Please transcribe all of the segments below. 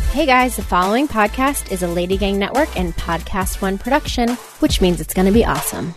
Hey guys, the following podcast is a Lady Gang Network and Podcast One production, which means it's going to be awesome.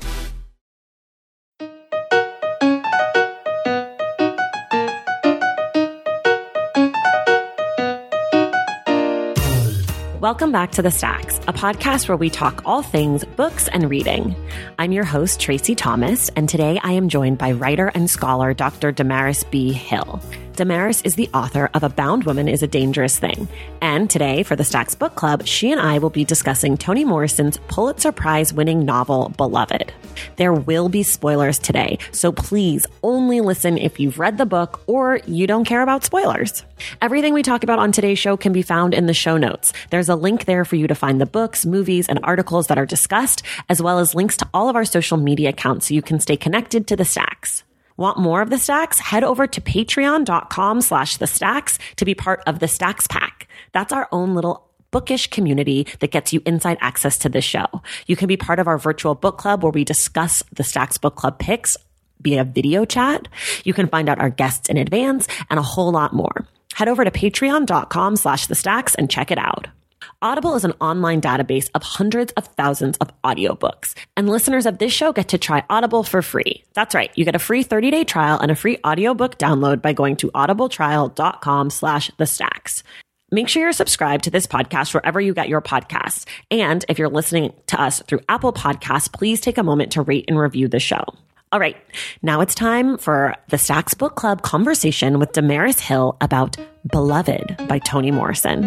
Welcome back to The Stacks, a podcast where we talk all things books and reading. I'm your host, Tracy Thomas, and today I am joined by writer and scholar Dr. Damaris B. Hill. Damaris is the author of A Bound Woman is a Dangerous Thing. And today, for the Stacks Book Club, she and I will be discussing Toni Morrison's Pulitzer Prize-winning novel, Beloved. There will be spoilers today, so please only listen if you've read the book or you don't care about spoilers. Everything we talk about on today's show can be found in the show notes. There's a link there for you to find the books, movies, and articles that are discussed, as well as links to all of our social media accounts so you can stay connected to the Stacks. Want more of the Stacks? Head over to patreon.com/the Stacks to be part of the Stacks Pack. That's our own little bookish community that gets you inside access to this show. You can be part of our virtual book club where we discuss the Stacks Book Club picks via video chat. You can find out our guests in advance and a whole lot more. Head over to patreon.com/the Stacks and check it out. Audible is an online database of hundreds of thousands of audiobooks, and listeners of this show get to try Audible for free. That's right. You get a free 30-day trial and a free audiobook download by going to audibletrial.com/the Stacks. Make sure you're subscribed to this podcast wherever you get your podcasts. And if you're listening to us through Apple Podcasts, please take a moment to rate and review the show. All right, now it's time for the Stacks Book Club conversation with Damaris Hill about Beloved by Toni Morrison.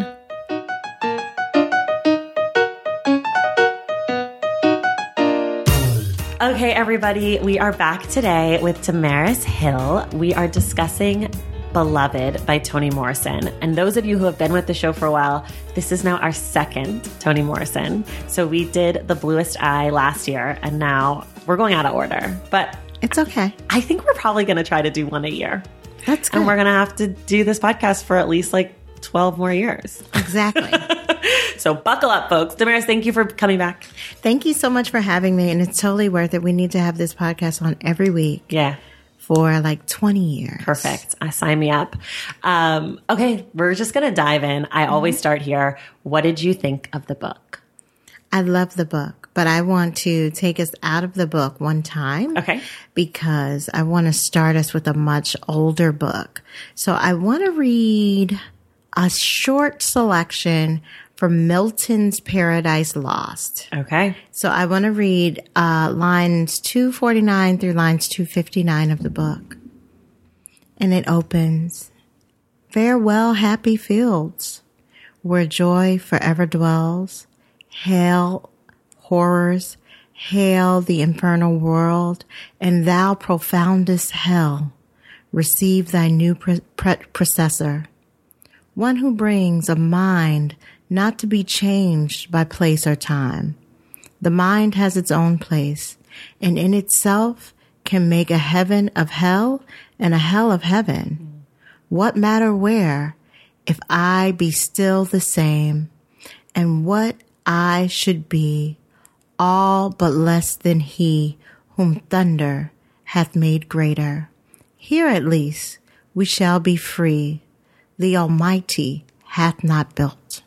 Okay, everybody, we are back today with Damaris Hill. We are discussing Beloved by Toni Morrison. And those of you who have been with the show for a while, this is now our second Toni Morrison. So we did The Bluest Eye last year, and now we're going out of order. But it's okay. I think we're probably going to try to do one a year. That's good. And we're going to have to do this podcast for at least like 12 more years. Exactly. So buckle up, folks. Damaris, thank you for coming back. Thank you so much for having me. And it's totally worth it. We need to have this podcast on every week. Yeah. For like 20 years. Perfect. Sign me up. Okay, we're just going to dive in. I always start here. What did you think of the book? I love the book, but I want to take us out of the book one time. Okay. Because I want to start us with a much older book. So I want to read a short selection from Milton's Paradise Lost. Okay. So I want to read lines 249 through lines 259 of the book. And it opens, "Farewell, happy fields, where joy forever dwells. Hail, horrors, hail the infernal world, and thou profoundest hell, receive thy new processor, one who brings a mind not to be changed by place or time. The mind has its own place, and in itself can make a heaven of hell and a hell of heaven. What matter where, if I be still the same, and what I should be, all but less than he whom thunder hath made greater. Here at least we shall be free, the Almighty hath not built."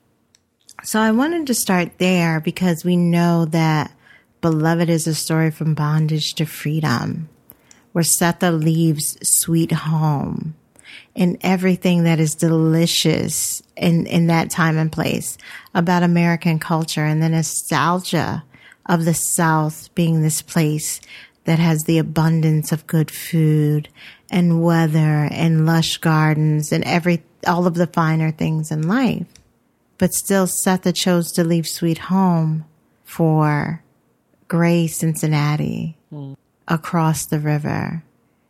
So I wanted to start there because we know that Beloved is a story from bondage to freedom, where Sethe leaves sweet home and everything that is delicious in that time and place about American culture, and the nostalgia of the South being this place that has the abundance of good food and weather and lush gardens and all of the finer things in life. But still, Sethe chose to leave sweet home for gray Cincinnati across the river.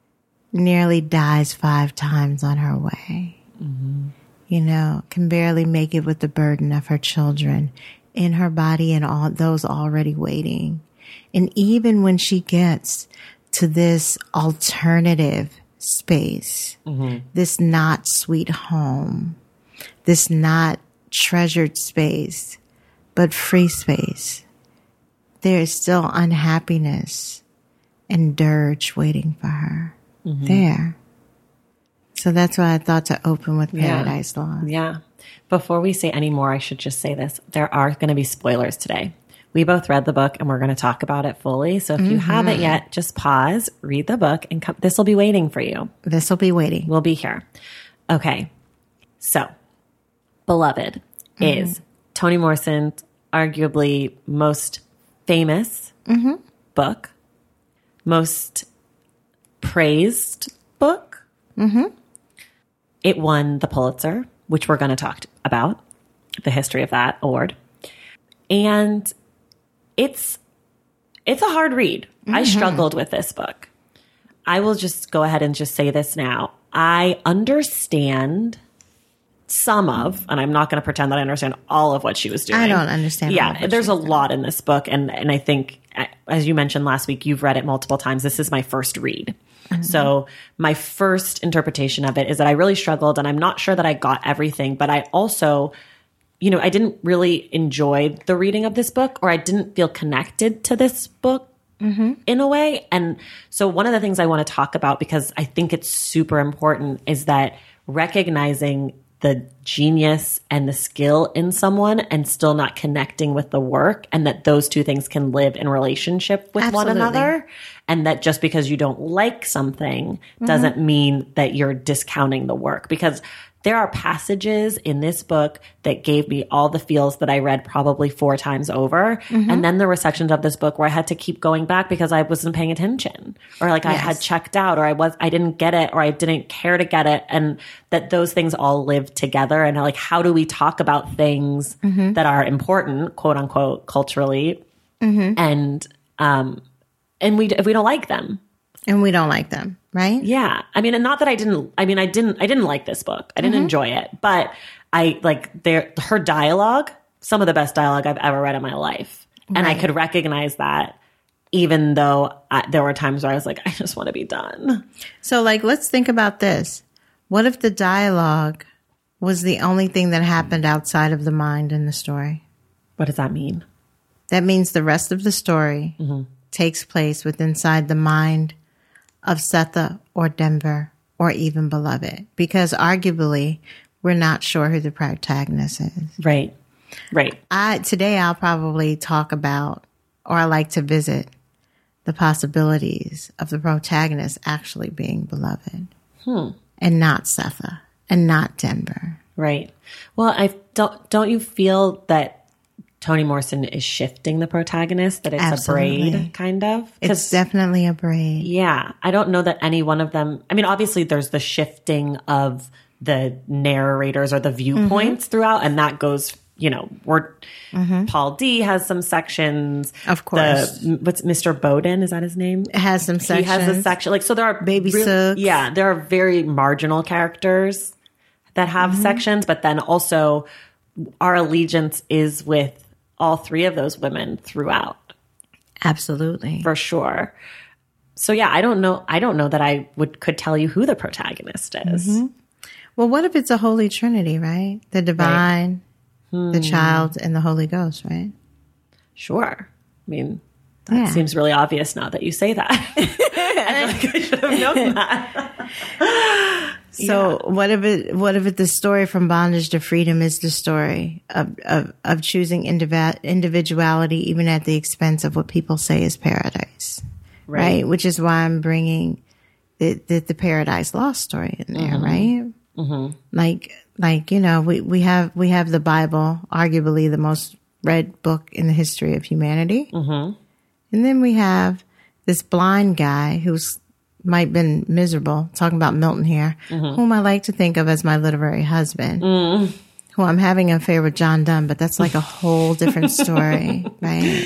Nearly dies 5 times on her way. Mm-hmm. You know, can barely make it with the burden of her children in her body and all those already waiting. And even when she gets to this alternative space, this not sweet home, this not treasured space, but free space, there is still unhappiness and dirge waiting for her there. So that's why I thought to open with Paradise Lost. Yeah. Before we say any more, I should just say this. There are going to be spoilers today. We both read the book and we're going to talk about it fully. So if you haven't yet, just pause, read the book, and this will be waiting for you. This will be waiting. We'll be here. Okay. So, Beloved is Toni Morrison's arguably most famous book, most praised book. It won the Pulitzer, which we're going to talk about, the history of that award. And it's a hard read. I struggled with this book. I will just go ahead and just say this now. I understand some of, and I'm not going to pretend that I understand all of what she was doing. I don't understand. Yeah, there's a lot in this book. And I think, as you mentioned last week, you've read it multiple times. This is my first read. So my first interpretation of it is that I really struggled, and I'm not sure that I got everything, but I also, I didn't really enjoy the reading of this book, or I didn't feel connected to this book in a way. And so one of the things I want to talk about, because I think it's super important, is that recognizing the genius and the skill in someone and still not connecting with the work, and that those two things can live in relationship with one another. And that just because you don't like something doesn't mean that you're discounting the work, because there are passages in this book that gave me all the feels that I read probably 4 times over. And then there were sections of this book where I had to keep going back because I wasn't paying attention, or like I had checked out, or I didn't get it, or I didn't care to get it. And that those things all live together. And like, how do we talk about things that are important, quote unquote, culturally? And if we don't like them. And we don't like them, right? Yeah. I mean, and not that I didn't like this book. I didn't enjoy it, but I like her dialogue, some of the best dialogue I've ever read in my life. And I could recognize that, even though there were times where I was like, I just want to be done. So like, let's think about this. What if the dialogue was the only thing that happened outside of the mind in the story? What does that mean? That means the rest of the story takes place inside the mind of Sethe or Denver or even Beloved, because arguably we're not sure who the protagonist is. Right. Today I'll probably talk about, or I like to visit, the possibilities of the protagonist actually being Beloved and not Sethe and not Denver. Right. Well, don't you feel that Toni Morrison is shifting the protagonist, that it's Absolutely. a braid, kind of? It's definitely a braid. Yeah. I don't know that any one of them, I mean, obviously there's the shifting of the narrators or the viewpoints throughout, and that goes, Paul D has some sections. Of course. What's Mr. Bowden? Is that his name? Has some sections. He has a section. Like, so there are Baby Sooks. Yeah. There are very marginal characters that have sections, but then also our allegiance is with all 3 of those women throughout. Absolutely. For sure. So yeah, I don't know that I could tell you who the protagonist is. Well, what if it's a Holy Trinity, right? The divine, the child, and the Holy Ghost, right? Sure. I mean, that seems really obvious now that you say that. I feel like I should have known that. So what if the story from bondage to freedom is the story of choosing individuality even at the expense of what people say is paradise, right? Which is why I'm bringing the Paradise Lost story in there, right? Like we have the Bible, arguably the most read book in the history of humanity, and then we have this blind guy who's might have been miserable, talking about Milton here, whom I like to think of as my literary husband, who I'm having an affair with John Donne, but that's like a whole different story, right?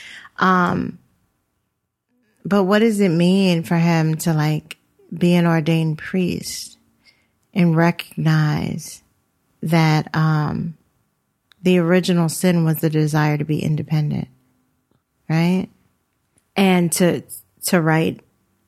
But what does it mean for him to like be an ordained priest and recognize that the original sin was the desire to be independent, right? And to write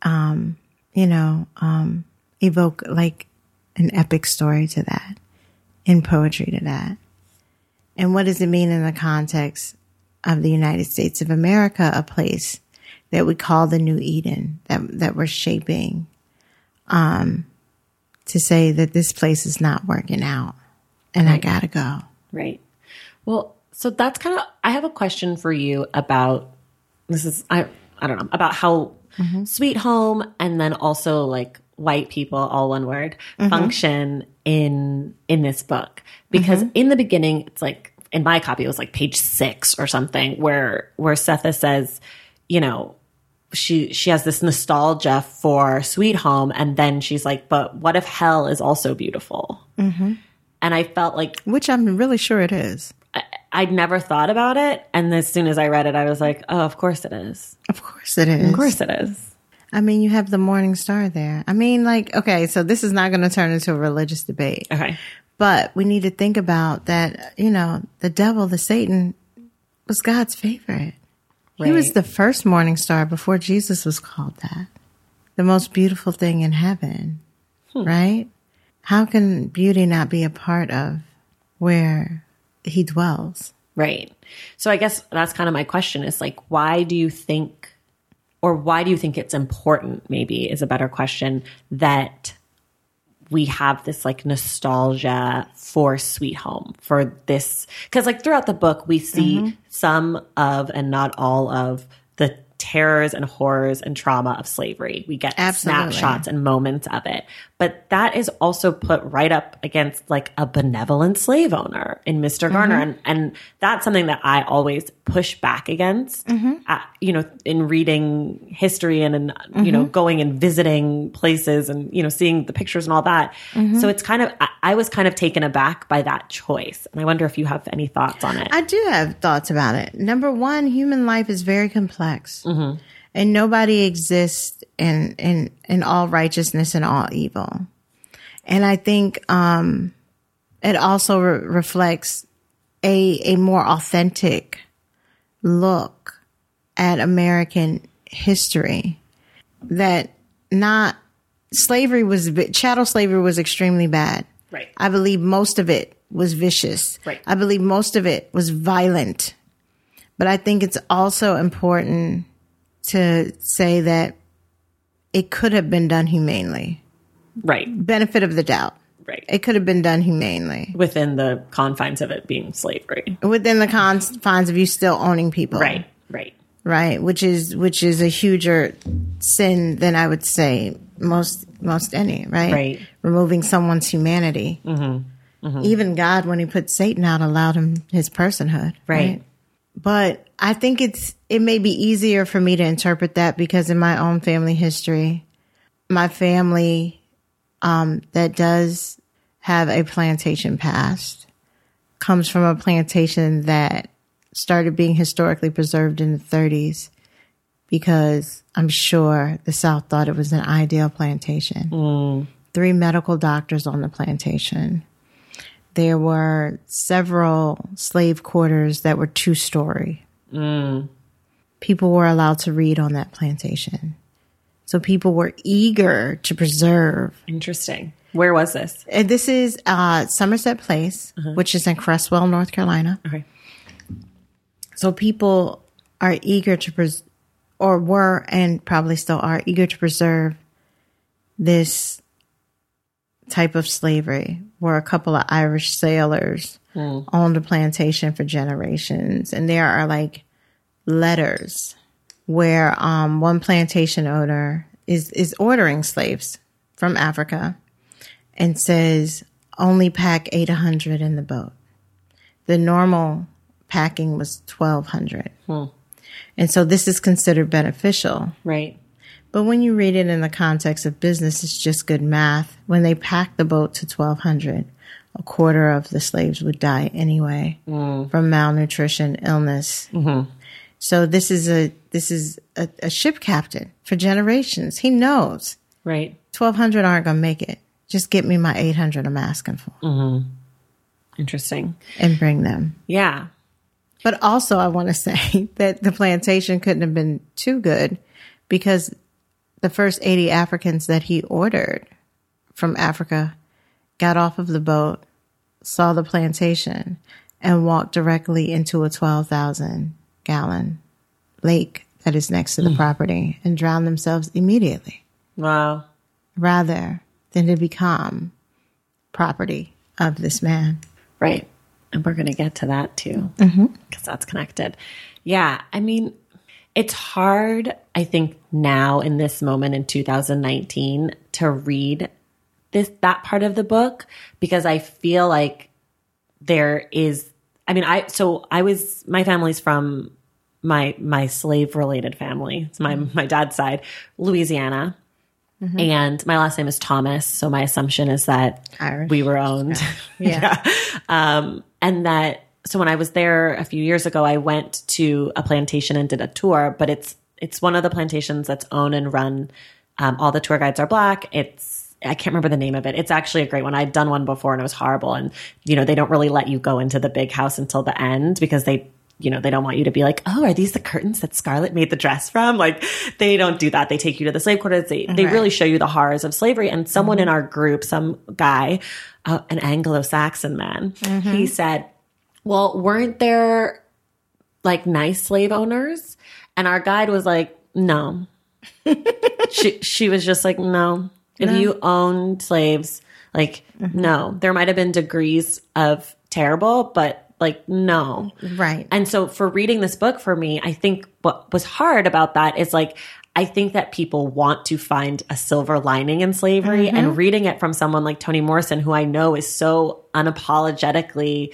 evoke like an epic story to that, in poetry to that. And what does it mean in the context of the United States of America, a place that we call the New Eden, that we're shaping to say that this place is not working out and I gotta go. Right. Well, so that's kind of, I have a question for you about, this is, I don't know, about how Sweet Home and then also like white people, all one word, function in this book. Because in the beginning, it's like, in my copy, it was like page 6 or something where Sethe says, you know, she has this nostalgia for Sweet Home. And then she's like, but what if hell is also beautiful? And I felt like, which I'm really sure it is. I'd never thought about it. And as soon as I read it, I was like, oh, of course it is. Of course it is. Of course it is. I mean, you have the morning star there. I mean, like, okay, so this is not going to turn into a religious debate. Okay. But we need to think about that, you know, the devil, the Satan, was God's favorite. Right. He was the first morning star before Jesus was called that. The most beautiful thing in heaven, right? How can beauty not be a part of where he dwells? Right. So I guess that's kind of my question is like, why do you think it's important, maybe is a better question, that we have this like nostalgia for Sweet Home, for this, because like throughout the book, we see some of and not all of the terrors and horrors and trauma of slavery. We get snapshots and moments of it. But that is also put right up against like a benevolent slave owner in Mr. Garner. And that's something that I always push back against, you know, in reading history and in, you know, going and visiting places and, you know, seeing the pictures and all that. So it's kind of, I was kind of taken aback by that choice. And I wonder if you have any thoughts on it. I do have thoughts about it. Number one, human life is very complex. And nobody exists in all righteousness and all evil. And I think it also reflects a more authentic look at American history. That chattel slavery was extremely bad. Right. I believe most of it was vicious. Right. I believe most of it was violent. But I think it's also important to say that it could have been done humanely. Right. Benefit of the doubt. Right. It could have been done humanely. Within the confines of it being slavery. Within the confines of you still owning people. Right. Right. Right. Which is a huger sin than I would say most any, right? Right. Removing someone's humanity. Even God, when he put Satan out, allowed him his personhood. Right. But I think it may be easier for me to interpret that because in my own family history, my family that does have a plantation past comes from a plantation that started being historically preserved in the 30s because I'm sure the South thought it was an ideal plantation. 3 medical doctors on the plantation. There were several slave quarters that were 2-story. People were allowed to read on that plantation. So people were eager to preserve. Interesting. Where was this? And this is Somerset Place, which is in Cresswell, North Carolina. Okay. So people are eager to or were and probably still are eager to preserve this type of slavery, where a couple of Irish sailors owned a plantation for generations. And there are like letters where one plantation owner is ordering slaves from Africa and says, only pack 800 in the boat. The normal packing was 1,200. And so this is considered beneficial. Right. But when you read it in the context of business, it's just good math. When they packed the boat to 1,200, a quarter of the slaves would die anyway from malnutrition, illness. So this is a ship captain for generations. He knows. Right. 1,200 aren't going to make it. Just get me my 800 I'm asking for. Interesting. And bring them. Yeah. But also I want to say that the plantation couldn't have been too good because the first 80 Africans that he ordered from Africa got off of the boat, saw the plantation, and walked directly into a 12,000-gallon lake that is next to the property and drowned themselves immediately. Wow. Rather than to become property of this man. Right. And we're going to get to that too, because that's connected. Yeah. I mean, it's hard, I think, now in this moment in 2019 to read that part of the book, because I feel like there is, I mean, my family's from my slave related family. It's my dad's side, Louisiana. And my last name is Thomas. So my assumption is that Irish. We were owned. Yeah. And that, so when I was there a few years ago, I went to a plantation and did a tour, but it's one of the plantations that's owned and run. All the tour guides are Black. I can't remember the name of it. It's actually a great one. I'd done one before and it was horrible. And, they don't really let you go into the big house until the end because they don't want you to be like, oh, are these the curtains that Scarlett made the dress from? Like, they don't do that. They take you to the slave quarters. They really show you the horrors of slavery. And someone in our group, some guy, an Anglo-Saxon man, he said, well, weren't there like nice slave owners? And our guide was like, no. She was just like, no. If you owned slaves, like, no. There might have been degrees of terrible, but like, no. Right. And so for reading this book for me, I think what was hard about that is like, I think that people want to find a silver lining in slavery, and reading it from someone like Toni Morrison, who I know is so unapologetically,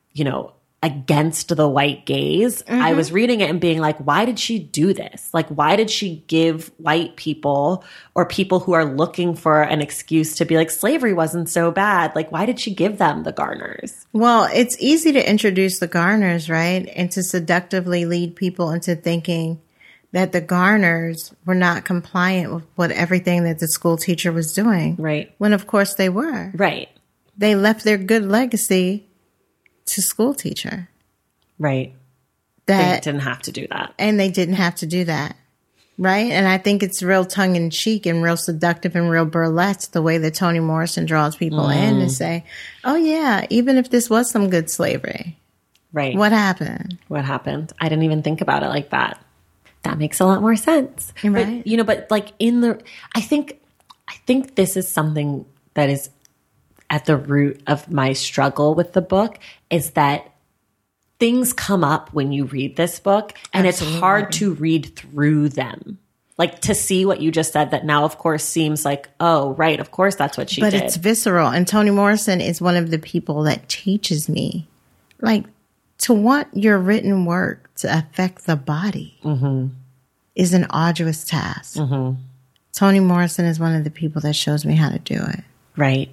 against the white gaze. I was reading it and being like, why did she do this? Like, why did she give white people or people who are looking for an excuse to be like, slavery wasn't so bad? Like, why did she give them the Garners? Well, it's easy to introduce the Garners, right? And to seductively lead people into thinking that the Garners were not compliant with everything that the school teacher was doing. Right. When, of course, they were. Right. They left their good legacy to school teacher. Right. That they didn't have to do that. And they didn't have to do that. Right. And I think it's real tongue in cheek and real seductive and real burlesque the way that Toni Morrison draws people in to say, oh yeah, even if this was some good slavery. Right. What happened? I didn't even think about it like that. That makes a lot more sense. Right. But, but like I think this is something that is at the root of my struggle with the book, is that things come up when you read this book, and Absolutely. It's hard to read through them. Like, to see what you just said, that now, of course, seems like, oh, right, of course that's what she did. But it's visceral. And Toni Morrison is one of the people that teaches me, like, to want your written work to affect the body is an arduous task. Toni Morrison is one of the people that shows me how to do it. Right.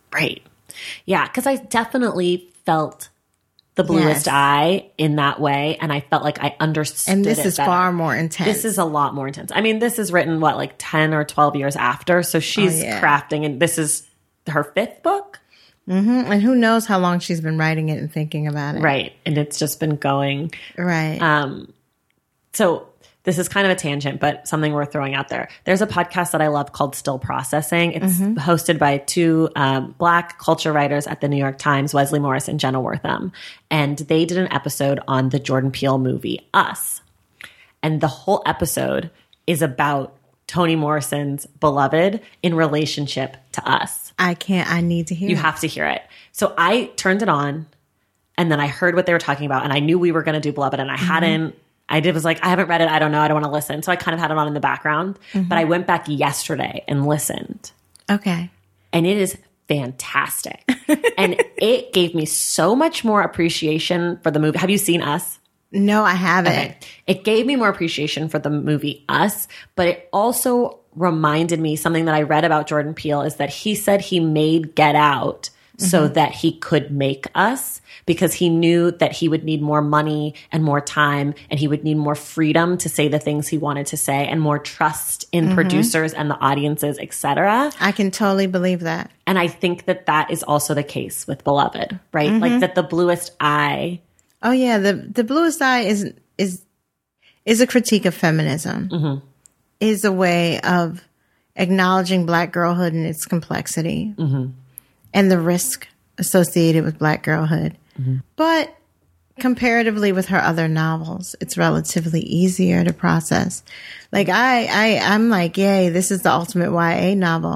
Yeah, because I definitely felt the bluest eye in that way, and I felt like I understood it. And this is better. far more intense. This is a lot more intense. I mean, this is written, like 10 or 12 years after, so she's crafting, and this is her 5th book? And who knows how long she's been writing it and thinking about it. Right, and it's just been going. Right. So this is kind of a tangent, but something worth throwing out there. There's a podcast that I love called Still Processing. It's hosted by 2 Black culture writers at the New York Times, Wesley Morris and Jenna Wortham. And they did an episode on the Jordan Peele movie, Us. And the whole episode is about Toni Morrison's Beloved in relationship to Us. I need to hear it. You have to hear it. So I turned it on, and then I heard what they were talking about, and I knew we were going to do Beloved, and I was like, I haven't read it. I don't know. I don't want to listen. So I kind of had it on in the background. But I went back yesterday and listened. Okay. And it is fantastic. And it gave me so much more appreciation for the movie. Have you seen Us? No, I haven't. Okay. It gave me more appreciation for the movie Us, but it also reminded me something that I read about Jordan Peele, is that he said he made Get Out so that he could make Us, because he knew that he would need more money and more time, and he would need more freedom to say the things he wanted to say, and more trust in producers and the audiences, etc. I can totally believe that. And I think that that is also the case with Beloved, right? Like, that the bluest eye. Oh yeah, the bluest eye is a critique of feminism. Is a way of acknowledging Black girlhood and its complexity. And the risk associated with Black girlhood. But comparatively with her other novels, it's relatively easier to process. Like I'm like, yay, this is the ultimate YA novel.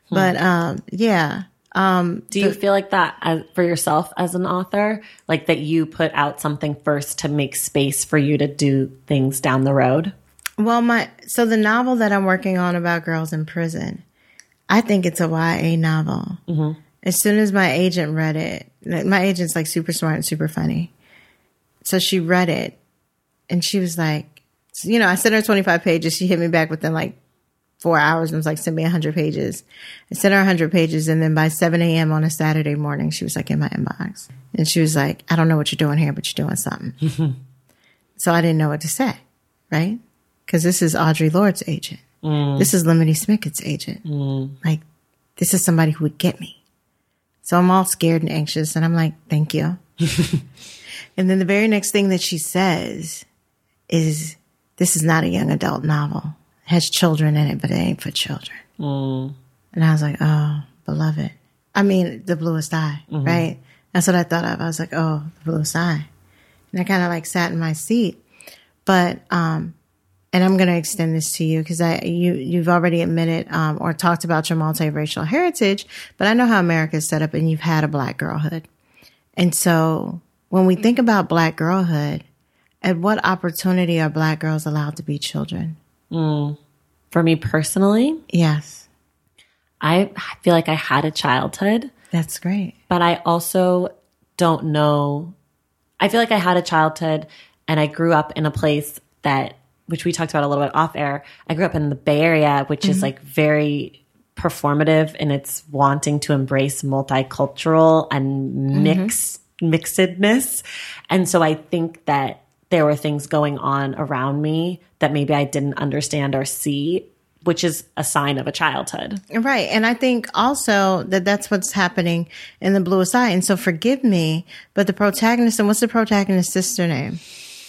But yeah. Do you feel like that for yourself as an author? Like that you put out something first to make space for you to do things down the road? Well, so the novel that I'm working on about girls in prison, I think it's a YA novel. Mm-hmm. As soon as my agent read it, my agent's like super smart and super funny. So she read it and she was like, I sent her 25 pages. She hit me back within like 4 hours and was like, send me 100 pages. I sent her 100 pages. And then by 7 a.m. on a Saturday morning, she was like in my inbox. And she was like, I don't know what you're doing here, but you're doing something. So I didn't know what to say, right? Because this is Audre Lorde's agent. This is Lemony Snicket's agent. Like, this is somebody who would get me. So I'm all scared and anxious. And I'm like, thank you. And then the very next thing that she says is, this is not a young adult novel. It has children in it, but it ain't for children. And I was like, oh, beloved. I mean, the bluest eye, right? That's what I thought of. I was like, oh, the bluest eye. And I kind of like sat in my seat. But, and I'm going to extend this to you because you've already admitted or talked about your multiracial heritage, but I know how America is set up and you've had a Black girlhood. And so when we think about Black girlhood, at what opportunity are Black girls allowed to be children? For me personally? Yes. I feel like I had a childhood. That's great. But I also don't know. I feel like I had a childhood and I grew up in a place which we talked about a little bit off air. I grew up in the Bay Area, which is like very performative in its wanting to embrace multicultural and mixedness. And so I think that there were things going on around me that maybe I didn't understand or see, which is a sign of a childhood. Right. And I think also that's what's happening in The Bluest Eye. And so forgive me, but the protagonist, and what's the protagonist's sister name?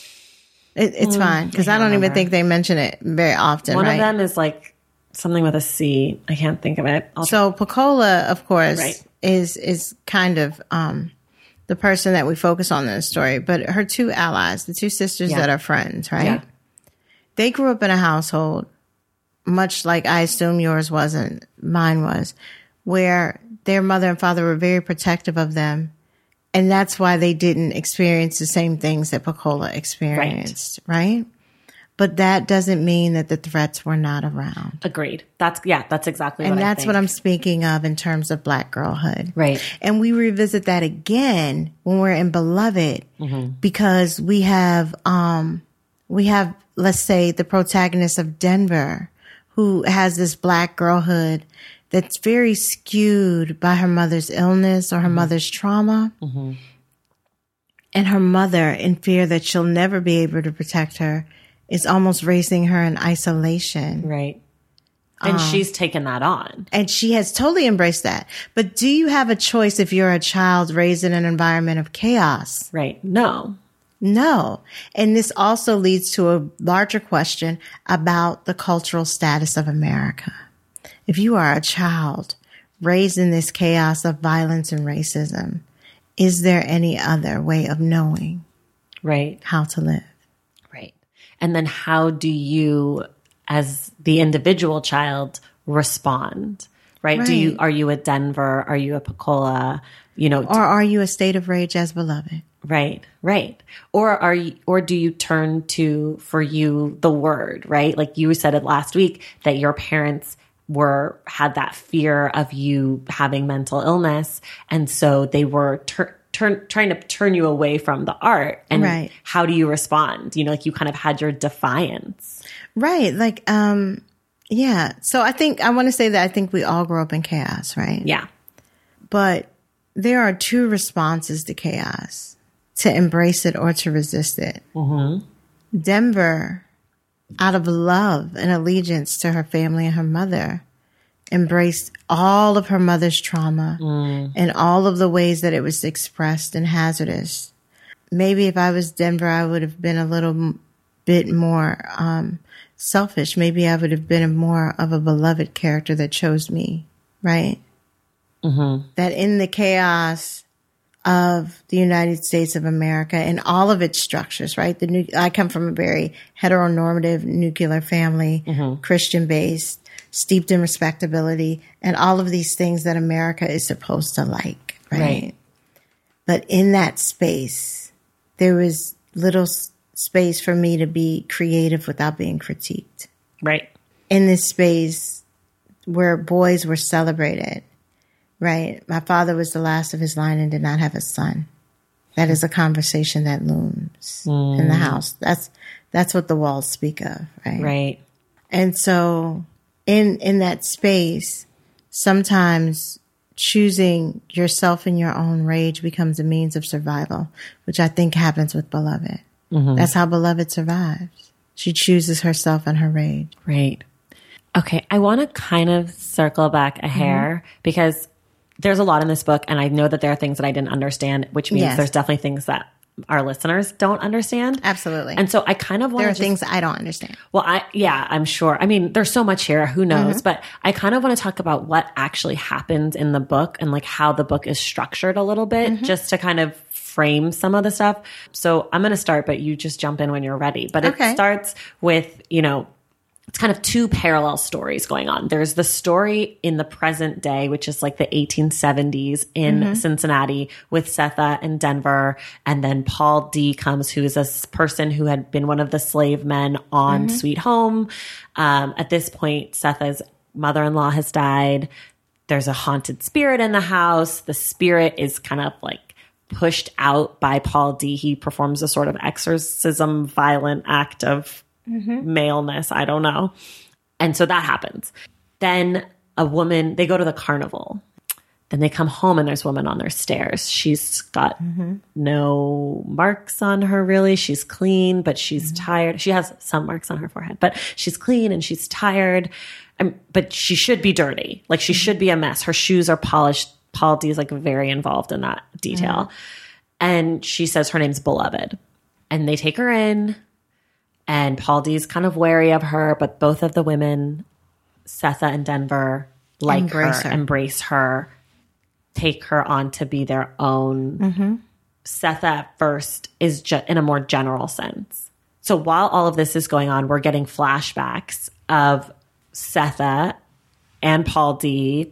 It's fine because I don't even think they mention it very often. One of them is like something with a C. I can't think of it. So Pecola, of course, is kind of the person that we focus on in the story, but her two allies, the two sisters that are friends, right? Yeah. They grew up in a household, much like I assume yours was and mine was, where their mother and father were very protective of them. And that's why they didn't experience the same things that Pecola experienced, right? But that doesn't mean that the threats were not around. Agreed. That's exactly what I think. And that's what I'm speaking of in terms of Black girlhood. Right. And we revisit that again when we're in Beloved because we have, let's say, the protagonist of Denver who has this Black girlhood that's very skewed by her mother's illness or her mother's trauma. And her mother, in fear that she'll never be able to protect her, is almost raising her in isolation. Right. And she's taken that on. And she has totally embraced that. But do you have a choice if you're a child raised in an environment of chaos? Right. No. And this also leads to a larger question about the cultural status of America. If you are a child raised in this chaos of violence and racism, is there any other way of knowing how to live? Right. And then how do you, as the individual child, respond? Right? Are you a Denver? Are you a Pecola? Or are you a State of Rage as Beloved? Right. Or do you turn to, for you, the word, right? Like you said it last week that your parents had that fear of you having mental illness. And so they were trying to turn you away from the art. And how do you respond? Like you kind of had your defiance. Right. Like, yeah. So I want to say that I think we all grow up in chaos, right? Yeah. But there are two responses to chaos: to embrace it or to resist it. Denver, out of love and allegiance to her family and her mother, embraced all of her mother's trauma and all of the ways that it was expressed and hazardous. Maybe if I was Denver, I would have been a little bit more selfish. Maybe I would have been more of a beloved character that chose me, right? That in the chaos, of the United States of America and all of its structures, right? I come from a very heteronormative nuclear family, Christian-based, steeped in respectability, and all of these things that America is supposed to like, right? But in that space, there was little space for me to be creative without being critiqued. Right. In this space where boys were celebrated, right? My father was the last of his line and did not have a son. That is a conversation that looms in the house. That's what the walls speak of, right? Right. And so in that space, sometimes choosing yourself in your own rage becomes a means of survival, which I think happens with Beloved. That's how Beloved survives. She chooses herself and her rage. Right. Okay. I want to kind of circle back a hair because there's a lot in this book, and I know that there are things that I didn't understand, which means there's definitely things that our listeners don't understand. Absolutely. And so I kind of want There are things I don't understand. Well, I'm sure. I mean, there's so much here. Who knows? But I kind of want to talk about what actually happens in the book and like how the book is structured a little bit, just to kind of frame some of the stuff. So I'm going to start, but you just jump in when you're ready. But it starts with, it's kind of two parallel stories going on. There's the story in the present day, which is like the 1870s in Cincinnati with Setha and Denver. And then Paul D comes, who is a person who had been one of the slave men on Sweet Home. At this point, Setha's mother-in-law has died. There's a haunted spirit in the house. The spirit is kind of like pushed out by Paul D. He performs a sort of exorcism, violent act of maleness. I don't know. And so that happens. Then they go to the carnival. Then they come home and there's a woman on their stairs. She's got no marks on her really. She's clean, but she's tired. She has some marks on her forehead, but she's clean and she's tired. But she should be dirty. Like she should be a mess. Her shoes are polished. Paul D is like very involved in that detail. And she says her name's Beloved. And they take her in. And Paul D's kind of wary of her, but both of the women, Setha and Denver, embrace her, take her on to be their own. Setha at first is just in a more general sense. So while all of this is going on, we're getting flashbacks of Setha and Paul D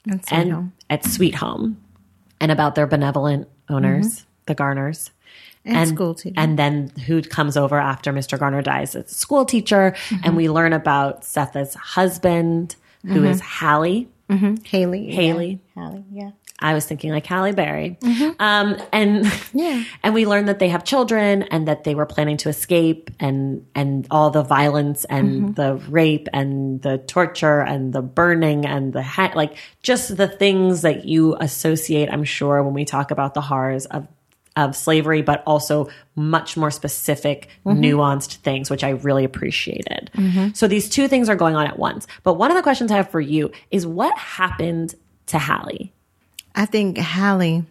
at Sweet Home and about their benevolent owners, the Garners. And school teacher. And then who comes over after Mr. Garner dies? It's a school teacher. And we learn about Setha's husband, who is Hallie. Haley. Yeah. I was thinking like Halle Berry. And we learn that they have children and that they were planning to escape and all the violence and the rape and the torture and the burning and like just the things that you associate, I'm sure, when we talk about the horrors of slavery, but also much more specific, nuanced things, which I really appreciated. So these two things are going on at once. But one of the questions I have for you is what happened to Hallie? I think Hallie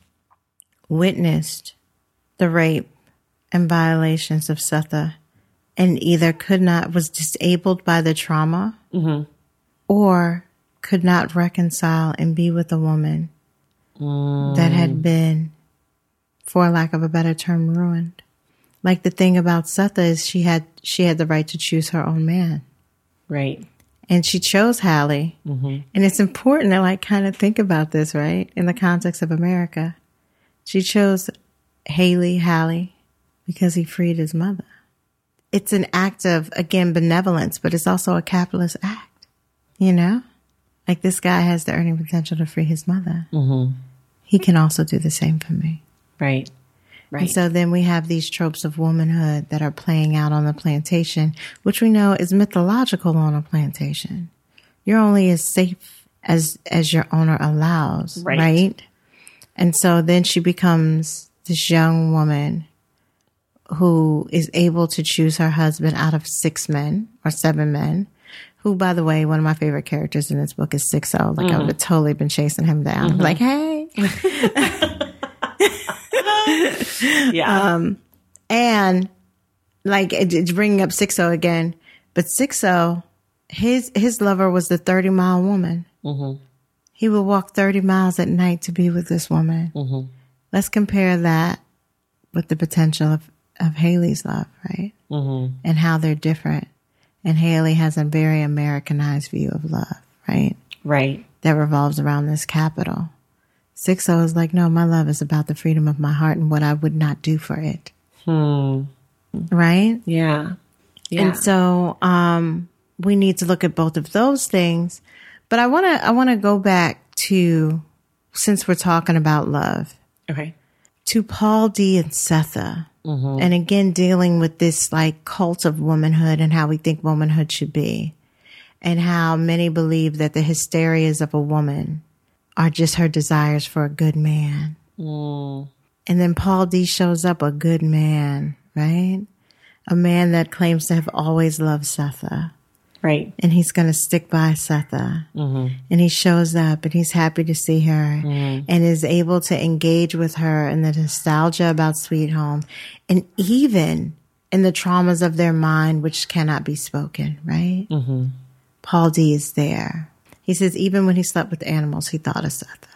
witnessed the rape and violations of Setha and either was disabled by the trauma or could not reconcile and be with a woman that had been, for lack of a better term, ruined. Like the thing about Setha is she had the right to choose her own man. Right. And she chose Hallie. And it's important to like kind of think about this, right? In the context of America. She chose Hallie, because he freed his mother. It's an act of, again, benevolence, but it's also a capitalist act. You know? Like this guy has the earning potential to free his mother. He can also do the same for me. Right. And so then we have these tropes of womanhood that are playing out on the plantation, which we know is mythological on a plantation. You're only as safe as your owner allows, right? And so then she becomes this young woman who is able to choose her husband out of 6 men or 7 men, who, by the way, one of my favorite characters in this book is 6-0. Like I would have totally been chasing him down. Like, hey. And like it's bringing up 6-0 again, but 6-0, his lover was the 30-mile woman. He would walk 30 miles at night to be with this woman. Let's compare that with the potential of Haley's love, right? Mm-hmm. And how they're different. And Haley has a very Americanized view of love, right? Right. That revolves around this capital. 6-0 is like, no, my love is about the freedom of my heart and what I would not do for it. Right? Yeah. And so we need to look at both of those things. But I want to go back to, since we're talking about love, Okay. to Paul D and Setha. Mm-hmm. And again, dealing with this like cult of womanhood and how we think womanhood should be. And how many believe that the hysterias of a woman are just her desires for a good man. Mm. And then Paul D shows up, a good man, right? A man that claims to have always loved Setha. Right. And he's going to stick by Setha. Mm-hmm. And he shows up and he's happy to see her and is able to engage with her in the nostalgia about Sweet Home and even in the traumas of their mind, which cannot be spoken, right? Mm-hmm. Paul D is there. He says, even when he slept with animals, he thought of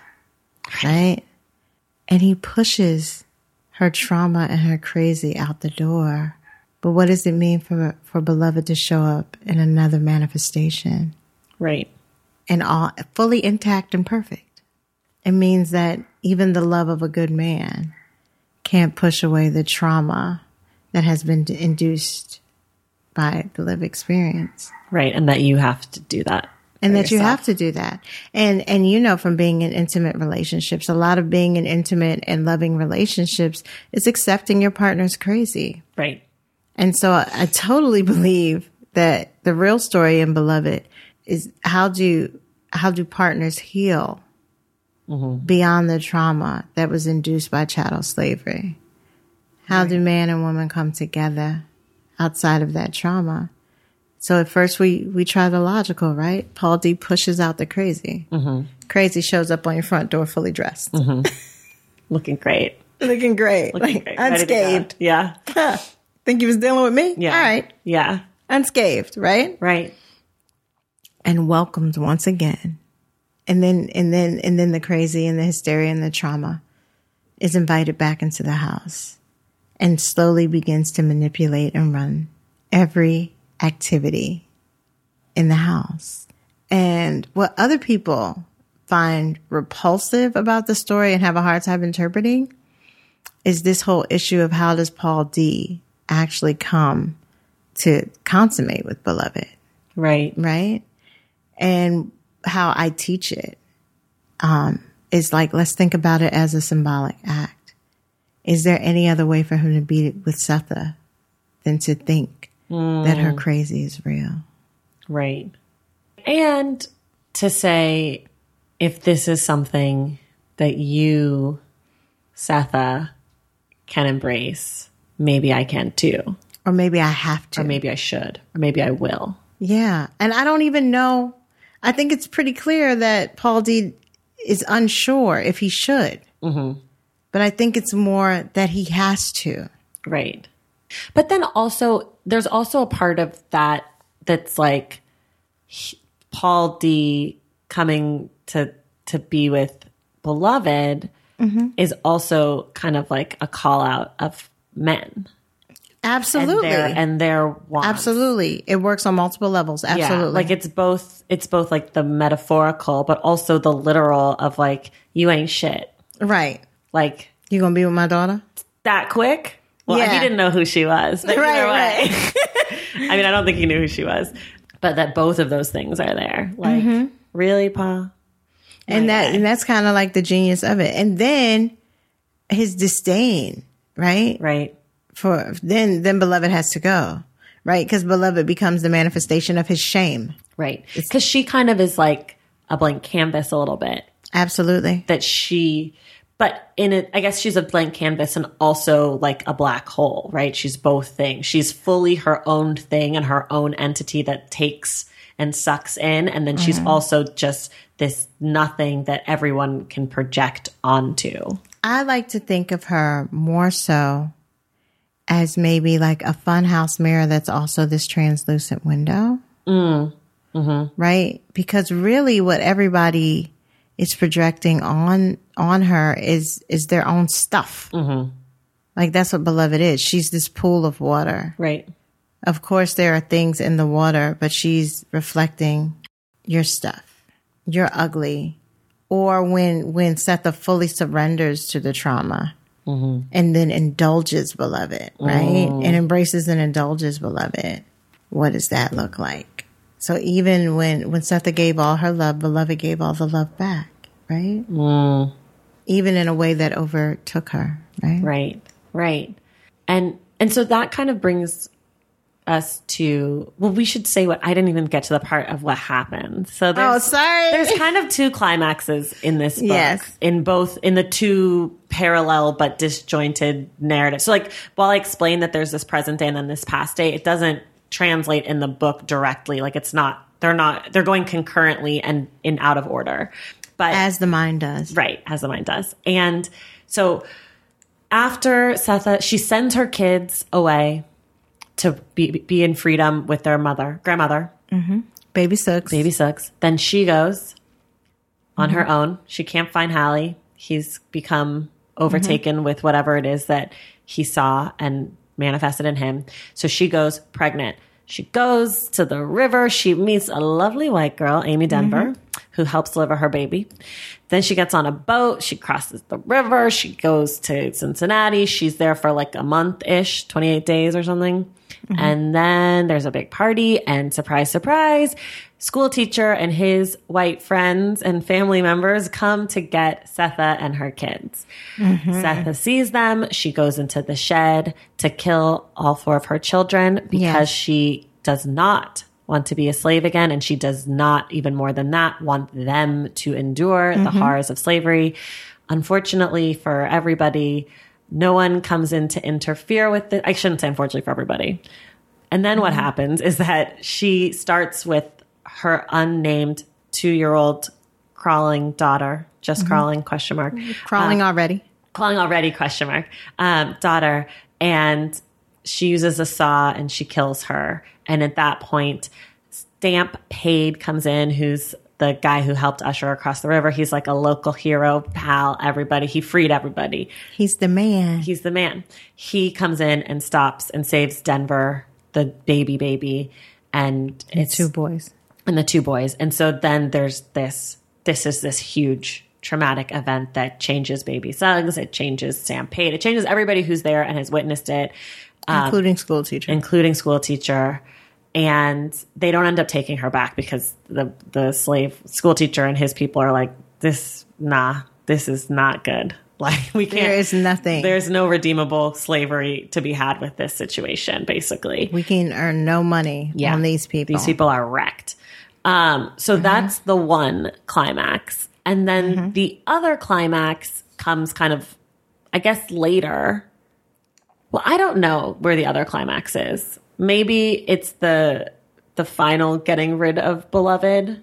Setha, right? And he pushes her trauma and her crazy out the door. But what does it mean for beloved to show up in another manifestation? Right. And all fully intact and perfect. It means that even the love of a good man can't push away the trauma that has been induced by the lived experience. Right. And that you have to do that. And that yourself. you have to do that. And you know, from being in intimate relationships, a lot of being in intimate and loving relationships is accepting your partner's crazy. Right. And so I totally believe that the real story in Beloved is how do partners heal beyond the trauma that was induced by chattel slavery? How do man and woman come together outside of that trauma? So at first we try the logical, right? Paul D pushes out the crazy. Mm-hmm. Crazy shows up on your front door fully dressed. Mm-hmm. Looking great. Looking great. Looking like great. unscathed. Yeah. Think you was dealing with me? Yeah. All right. Yeah. Unscathed, right? Right. And welcomed once again. And then the crazy and the hysteria and the trauma is invited back into the house and slowly begins to manipulate and run every activity in the house. And what other people find repulsive about the story and have a hard time interpreting is this whole issue of how does Paul D actually come to consummate with Beloved. Right. Right. And how I teach it is like, let's think about it as a symbolic act. Is there any other way for him to be with Setha than to think that her crazy is real? Right. And to say, if this is something that you, Setha, can embrace, maybe I can too. Or maybe I have to. Or maybe I should. Or maybe I will. Yeah. And I don't even know. I think it's pretty clear that Paul D is unsure if he should. Mm-hmm. But I think it's more that he has to. Right. But then also, there's also a part of that that's like Paul D coming to be with Beloved is also kind of like a call out of men. Absolutely. And their wants. Absolutely. It works on multiple levels. Absolutely. Yeah, like it's both like the metaphorical, but also the literal of like, you ain't shit. Right. Like, you gonna be with my daughter? That quick? Well, Yeah. he didn't know who she was. But Right, either way. I mean, I don't think he knew who she was. But that both of those things are there. Like, really, Pa? And that's kind of like the genius of it. And then his disdain, right? Right. For then Beloved has to go, right? Because Beloved becomes the manifestation of his shame. Right. Because she kind of is like a blank canvas a little bit. Absolutely. But in it, I guess she's a blank canvas and also like a black hole, right? She's both things. She's fully her own thing and her own entity that takes and sucks in. And then she's also just this nothing that everyone can project onto. I like to think of her more so as maybe like a funhouse mirror that's also this translucent window. Right? Because really what everybody is projecting on her is their own stuff. Mm-hmm. Like that's what beloved is. She's this pool of water. Right. Of course, there are things in the water, but she's reflecting your stuff. You're ugly. Or when Setha fully surrenders to the trauma and then indulges beloved, right? And embraces and indulges beloved. What does that look like? So even when Setha gave all her love, beloved gave all the love back, right? Even in a way that overtook her, right? Right. And so that kind of brings us to, well, we should say what I didn't even get to the part of what happened. So there's kind of two climaxes in this book. Yes. In the two parallel but disjointed narratives. So like while I explain that there's this present day and then this past day, it doesn't translate in the book directly. Like they're going concurrently and in out of order. But as the mind does. Right, as the mind does. And so after Setha, she sends her kids away to be in freedom with their grandmother. Mm-hmm. Baby Sooks. Then she goes on her own. She can't find Hallie. He's become overtaken with whatever it is that he saw and manifested in him. So she goes pregnant. She goes to the river. She meets a lovely white girl, Amy Denver, who helps deliver her baby. Then she gets on a boat. She crosses the river. She goes to Cincinnati. She's there for like a month-ish, 28 days or something. And then there's a big party and surprise, surprise, school teacher and his white friends and family members come to get Setha and her kids. Setha sees them. She goes into the shed to kill all 4 of her children because she does not want to be a slave again. And she does not, even more than that, want them to endure the horrors of slavery. Unfortunately for everybody, no one comes in to interfere with it. I shouldn't say unfortunately for everybody. And then what happens is that she starts with her unnamed 2-year-old crawling daughter, just crawling, question mark. Crawling already, question mark, daughter. And she uses a saw and she kills her. And at that point, Stamp Paid comes in, who's the guy who helped usher across the river. He's like a local hero, pal, everybody. He freed everybody. He's the man. He comes in and stops and saves Denver, the baby, and it's 2 boys. And the 2 boys. And so then there's this is this huge traumatic event that changes Baby Suggs. It changes Sam Paid. It changes everybody who's there and has witnessed it. Including school teacher. And they don't end up taking her back because the slave school teacher and his people are like, this is not good. Like we can't. There is nothing. There's no redeemable slavery to be had with this situation. Basically, we can earn no money on these people. These people are wrecked. So that's the one climax, and then the other climax comes kind of, I guess, later. Well, I don't know where the other climax is. Maybe it's the final getting rid of beloved.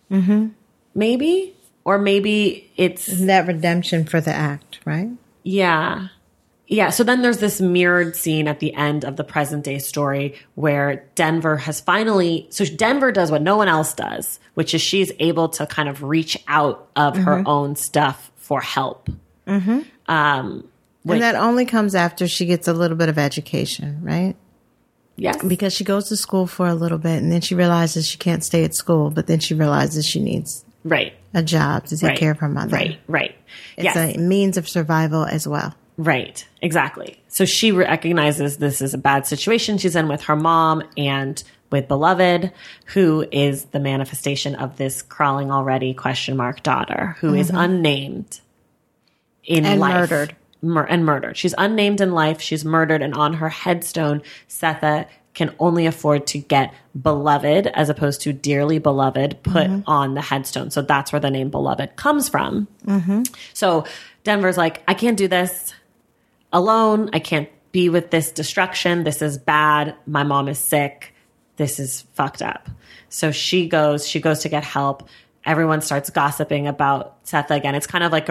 Maybe. Or maybe it's that redemption for the act, right? Yeah. Yeah. So then there's this mirrored scene at the end of the present day story where Denver has Denver does what no one else does, which is she's able to kind of reach out of her own stuff for help. And that only comes after she gets a little bit of education, right? Yes. Because she goes to school for a little bit and then she realizes she can't stay at school, but then she realizes she needs a job to take care of her mother. Right. It's a means of survival as well. Right. Exactly. So she recognizes this is a bad situation she's in with her mom and with Beloved, who is the manifestation of this crawling already ? Daughter who is unnamed in life. Murdered. She's unnamed in life. She's murdered. And on her headstone, Setha can only afford to get Beloved as opposed to Dearly Beloved put on the headstone. So that's where the name Beloved comes from. So Denver's like, I can't do this alone. I can't be with this destruction. This is bad. My mom is sick. This is fucked up. So she goes to get help. Everyone starts gossiping about Setha again. It's kind of like a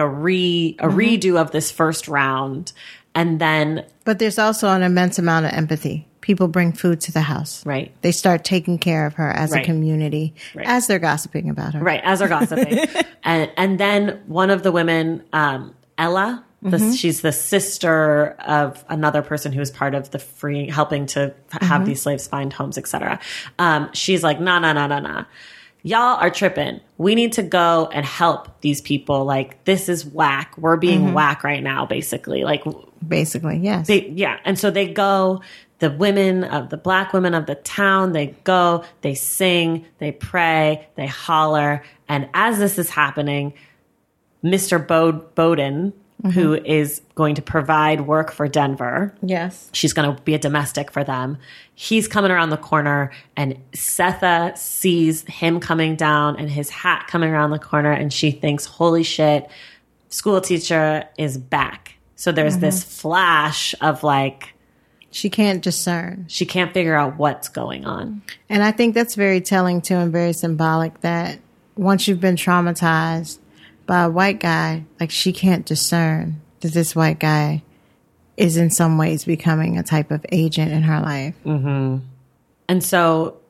redo of this first round. And then... But there's also an immense amount of empathy. people bring food to the house. Right. They start taking care of her as a community, as they're gossiping about her. Right, as they're gossiping. and then one of the women, Ella, she's the sister of another person who was part of the helping to have these slaves find homes, etc. She's like, nah. Y'all are tripping. We need to go and help these people. Like, this is whack. We're being whack right now, basically. Like, basically, yes. And so they go, the black women of the town, they go, they sing, they pray, they holler. And as this is happening, Mr. Bowden, who is going to provide work for Denver. Yes. She's going to be a domestic for them. He's coming around the corner, and Setha sees him coming down and his hat coming around the corner, and she thinks, holy shit, school teacher is back. So there's this flash of like... She can't discern. She can't figure out what's going on. And I think that's very telling, too, and very symbolic that once you've been traumatized by a white guy, like, she can't discern that this white guy is in some ways becoming a type of agent in her life. Mm-hmm. And so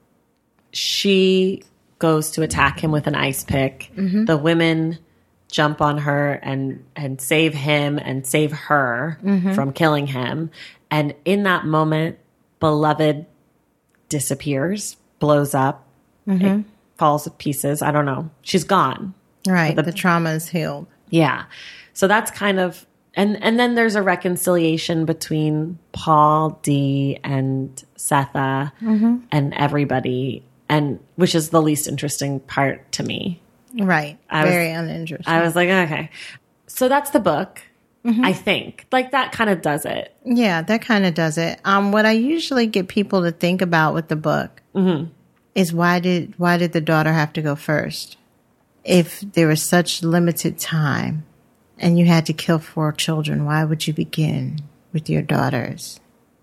she goes to attack him with an ice pick. The women jump on her and save him and save her from killing him. And in that moment, Beloved disappears, blows up, it falls to pieces. I don't know. She's gone. Right. The trauma is healed. Yeah. So that's kind of, and then there's a reconciliation between Paul D and Setha and everybody, and which is the least interesting part to me. Right. Very uninteresting. I was like, okay. So that's the book. I think like that kind of does it. Yeah, that kind of does it. What I usually get people to think about with the book is why did the daughter have to go first? If there was such limited time and you had to kill 4 children, why would you begin with your daughters?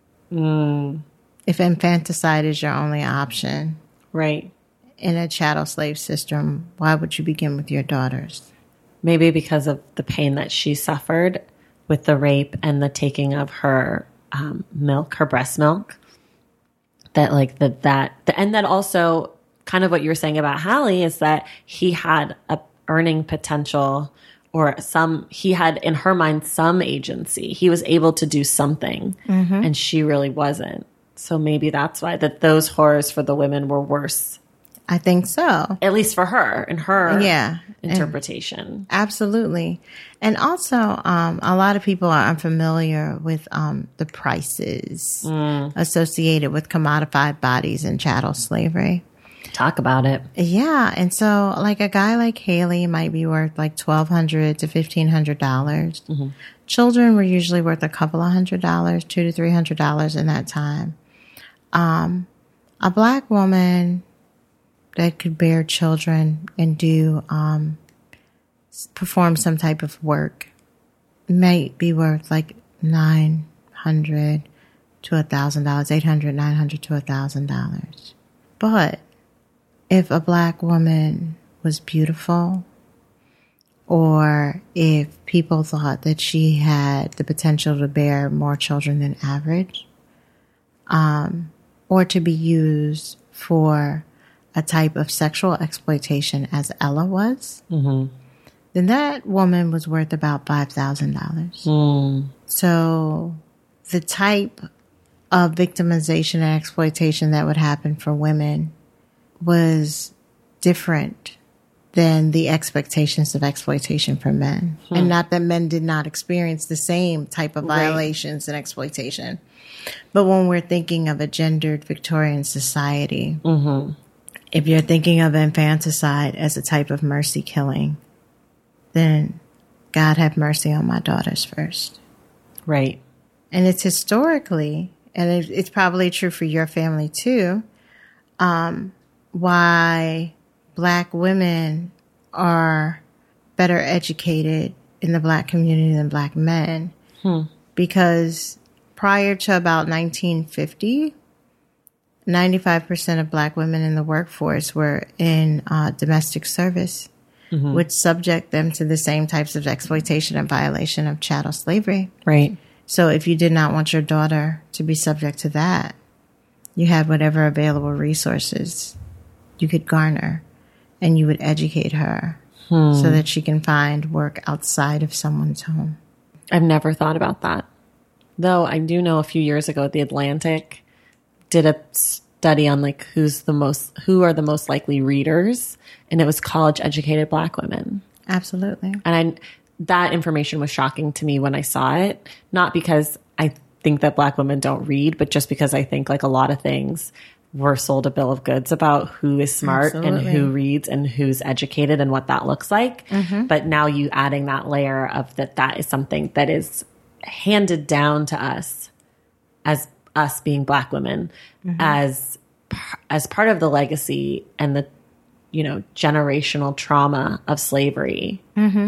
If infanticide is your only option, right, in a chattel slave system, why would you begin with your daughters? Maybe because of the pain that she suffered with the rape and the taking of her milk, her breast milk. That like and then also kind of what you were saying about Hallie is that he had a earning potential, or he had in her mind some agency. He was able to do something, and she really wasn't. So maybe that's why those horrors for the women were worse. I think so. At least for her, in her interpretation. Absolutely. And also, a lot of people are unfamiliar with the prices associated with commodified bodies in chattel slavery. Talk about it. Yeah. And so, like, a guy like Haley might be worth like $1,200 to $1,500. Children were usually worth a couple of $100, $200 to $300 in that time. A black woman that could bear children and perform some type of work might be worth like $900 to $1,000, $800, $900 to $1,000. But if a black woman was beautiful, or if people thought that she had the potential to bear more children than average, or to be used for a type of sexual exploitation as Ella was, then that woman was worth about $5,000. So the type of victimization and exploitation that would happen for women was different than the expectations of exploitation for men. And not that men did not experience the same type of violations and exploitation. But when we're thinking of a gendered Victorian society, if you're thinking of infanticide as a type of mercy killing, then God have mercy on my daughters first. Right. And it's historically, and it's probably true for your family too, why black women are better educated in the black community than black men. Because prior to about 1950, 95% of black women in the workforce were in domestic service, which subject them to the same types of exploitation and violation of chattel slavery. Right. So if you did not want your daughter to be subject to that, you had whatever available resources you could garner, and you would educate her so that she can find work outside of someone's home. I've never thought about that. Though I do know a few years ago, The Atlantic did a study on like who are the most likely readers, and it was college educated Black women. Absolutely. And that information was shocking to me when I saw it, not because I think that Black women don't read, but just because I think like a lot of things we're sold a bill of goods about who is smart and who reads and who's educated and what that looks like. But now you adding that layer of that is something that is handed down to us as us being Black women as part of the legacy and the, generational trauma of slavery.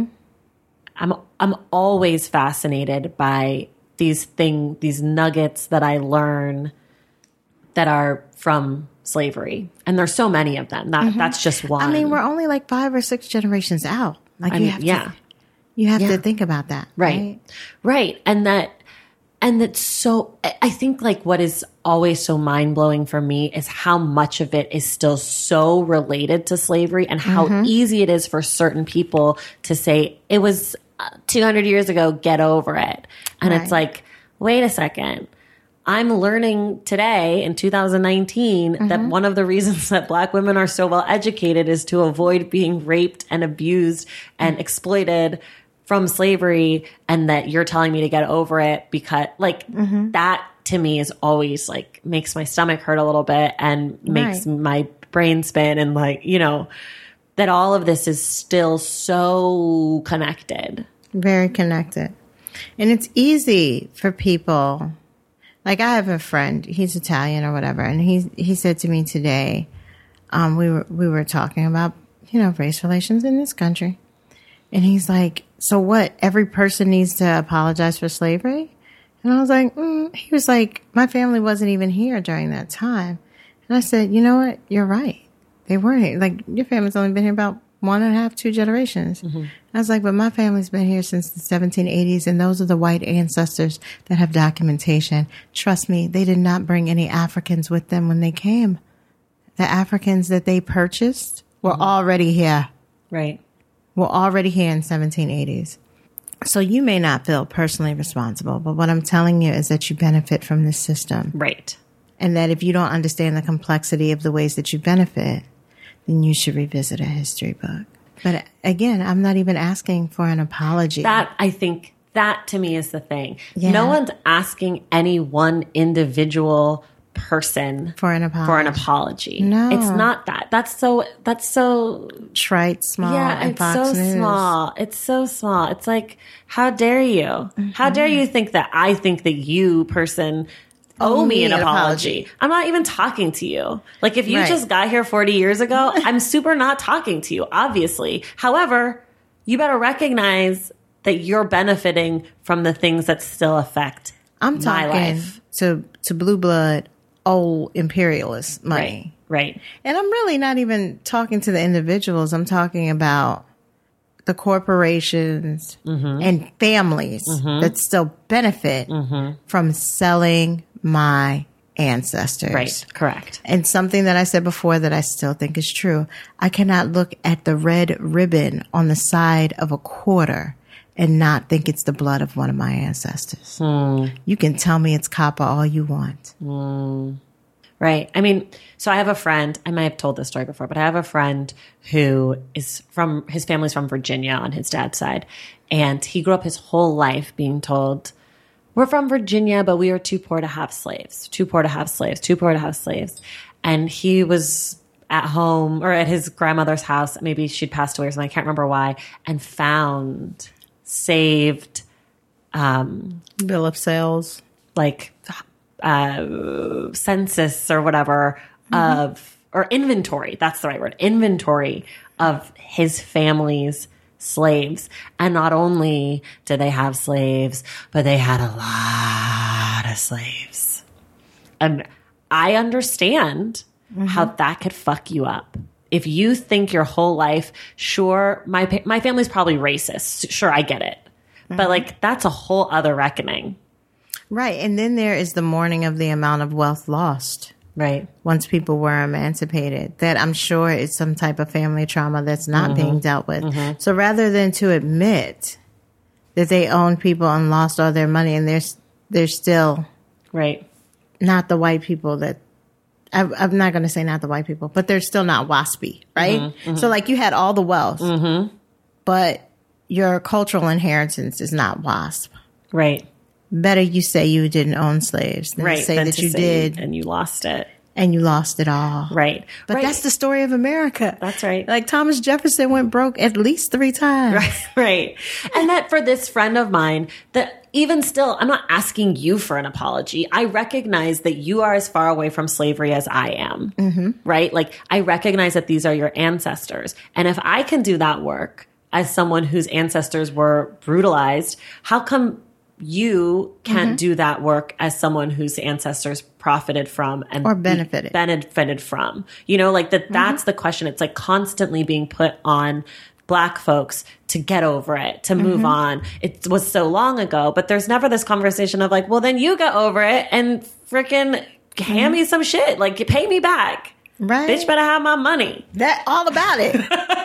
I'm always fascinated by these nuggets that I learn that are from slavery. And there's so many of them. That's just one. I mean, we're only like 5 or 6 generations out. Like you have to think about that. Right. And that's so, I think like what is always so mind blowing for me is how much of it is still so related to slavery and how easy it is for certain people to say it was 200 years ago, get over it. And it's like, wait a second. I'm learning today in 2019 that one of the reasons that Black women are so well educated is to avoid being raped and abused and exploited from slavery, and that you're telling me to get over it because like that to me is always like makes my stomach hurt a little bit and makes my brain spin, and like, that all of this is still so connected. Very connected. And it's easy for people. Like I have a friend, he's Italian or whatever, and he said to me today, we were talking about, race relations in this country. And he's like, so what? Every person needs to apologize for slavery? And I was like, he was like, my family wasn't even here during that time. And I said, you know what? You're right. They weren't here. Like your family's only been here about 1.5, 2 generations. I was like, but my family's been here since the 1780s, and those are the white ancestors that have documentation. Trust me, they did not bring any Africans with them when they came. The Africans that they purchased were already here. Right. Were already here in 1780s. So you may not feel personally responsible, but what I'm telling you is that you benefit from this system. Right. And that if you don't understand the complexity of the ways that you benefit, then you should revisit a history book. But again, I'm not even asking for an apology. I think that to me is the thing. Yeah. No one's asking any one individual person for an apology. No. It's not that. That's so trite, small. Yeah, and it's Fox so News. small. It's so small. It's like, how dare you? How dare you think that I think that you person owe me an apology. I'm not even talking to you. Like if you just got here 40 years ago, I'm super not talking to you, obviously. However, you better recognize that you're benefiting from the things that still affect I'm talking my life. To blue blood, old imperialist money. Right. And I'm really not even talking to the individuals. I'm talking about the corporations and families that still benefit from selling my ancestors. Right. Correct. And something that I said before that I still think is true. I cannot look at the red ribbon on the side of a quarter and not think it's the blood of one of my ancestors. You can tell me it's copper all you want. Right. I mean, so I have a friend, I might have told this story before, but I have a friend who is his family's from Virginia on his dad's side. And he grew up his whole life being told, we're from Virginia, but we are too poor to have slaves, too poor to have slaves, too poor to have slaves. And he was at home or at his grandmother's house, maybe she'd passed away or something, I can't remember why, and found saved bill of sales, like census or whatever or inventory. That's the right word. Inventory of his family's slaves. And not only did they have slaves, but they had a lot of slaves. And I understand how that could fuck you up. If you think your whole life, sure, my family's probably racist. Sure, I get it. But like, that's a whole other reckoning. Right. And then there is the mourning of the amount of wealth lost Right. Once people were emancipated, that I'm sure is some type of family trauma that's not being dealt with. So rather than to admit that they owned people and lost all their money, and they're still right, not the white people that I'm not going to say not the white people, but they're still not WASPy, right? So like you had all the wealth, but your cultural inheritance is not WASP. Right. Better you say you didn't own slaves than say that you did and you lost it. And you lost it all. Right. But that's the story of America. That's right. Like Thomas Jefferson went broke at least 3 times. Right. And that for this friend of mine, that even still, I'm not asking you for an apology. I recognize that you are as far away from slavery as I am. Right? Like I recognize that these are your ancestors. And if I can do that work as someone whose ancestors were brutalized, how come you can't do that work as someone whose ancestors profited from and or benefited from, you know, like that's the question. It's like constantly being put on Black folks to get over it, to move on. It was so long ago, but there's never this conversation of like, well, then you get over it and freaking hand me some shit. Like, you pay me back. Right. Bitch better have my money. That all about it.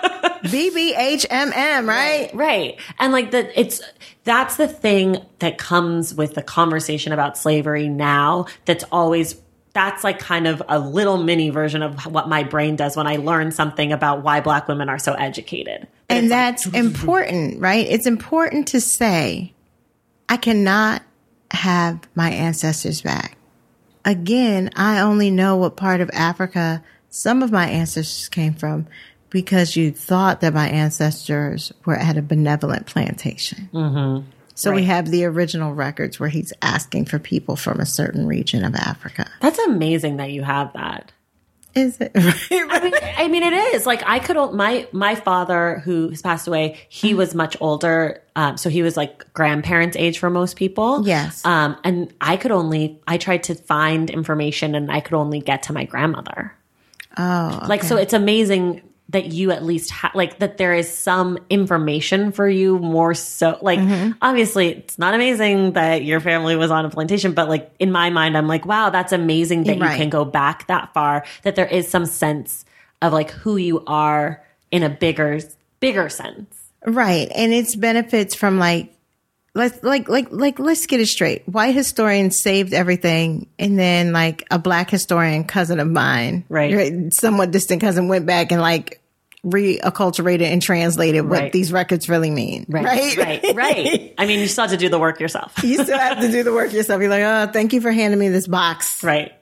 BBHMM, right? Right. And like that's the thing that comes with the conversation about slavery now. That's like kind of a little mini version of what my brain does when I learn something about why Black women are so educated. And that's important, right? It's important to say, I cannot have my ancestors back. Again, I only know what part of Africa some of my ancestors came from because you thought that my ancestors were at a benevolent plantation. So we have the original records where he's asking for people from a certain region of Africa. That's amazing that you have that. Is it? I mean, it is. Like I could, my father who has passed away, he was much older. So he was like grandparents' age for most people. Yes. And I tried to find information and I could only get to my grandmother. Oh, okay. Like, so it's amazing that you at least like that there is some information for you more so like obviously it's not amazing that your family was on a plantation, but like in my mind I'm like, wow, that's amazing that you can go back that far, that there is some sense of like who you are in a bigger sense. Right. And it's benefits from like let's get it straight. White historians saved everything, and then like a Black historian, cousin of mine, right, somewhat distant cousin, went back and like reacculturated and translated what these records really mean. Right. I mean, you still have to do the work yourself. You still have to do the work yourself. You're like, oh, thank you for handing me this box. Right.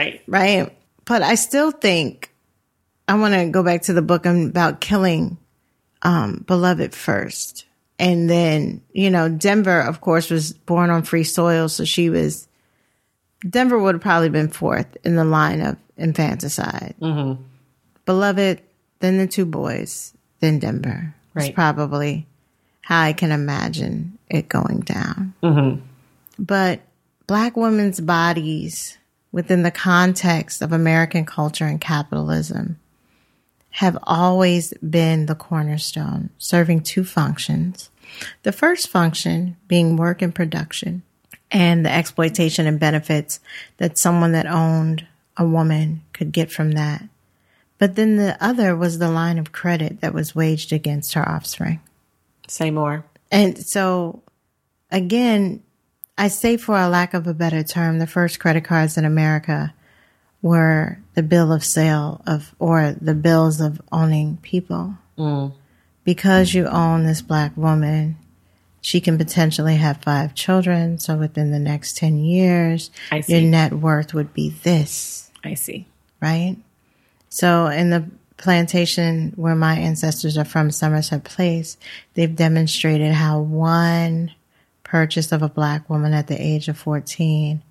But I still think I want to go back to the book about killing Beloved first. And then, you know, Denver, of course, was born on free soil. So Denver would have probably been 4th in the line of infanticide. Beloved, then the 2 boys, then Denver. That's probably how I can imagine it going down. But Black women's bodies within the context of American culture and capitalism have always been the cornerstone, serving 2 functions. The first function being work and production and the exploitation and benefits that someone that owned a woman could get from that. But then the other was the line of credit that was waged against her offspring. Say more. And so, again, I say for a lack of a better term, the first credit cards in America were the bill of sale or the bills of owning people. Because you own this Black woman, she can potentially have 5 children. So within the next 10 years, your net worth would be this. I see. Right? So in the plantation where my ancestors are from, Somerset Place, they've demonstrated how one purchase of a Black woman at the age of 14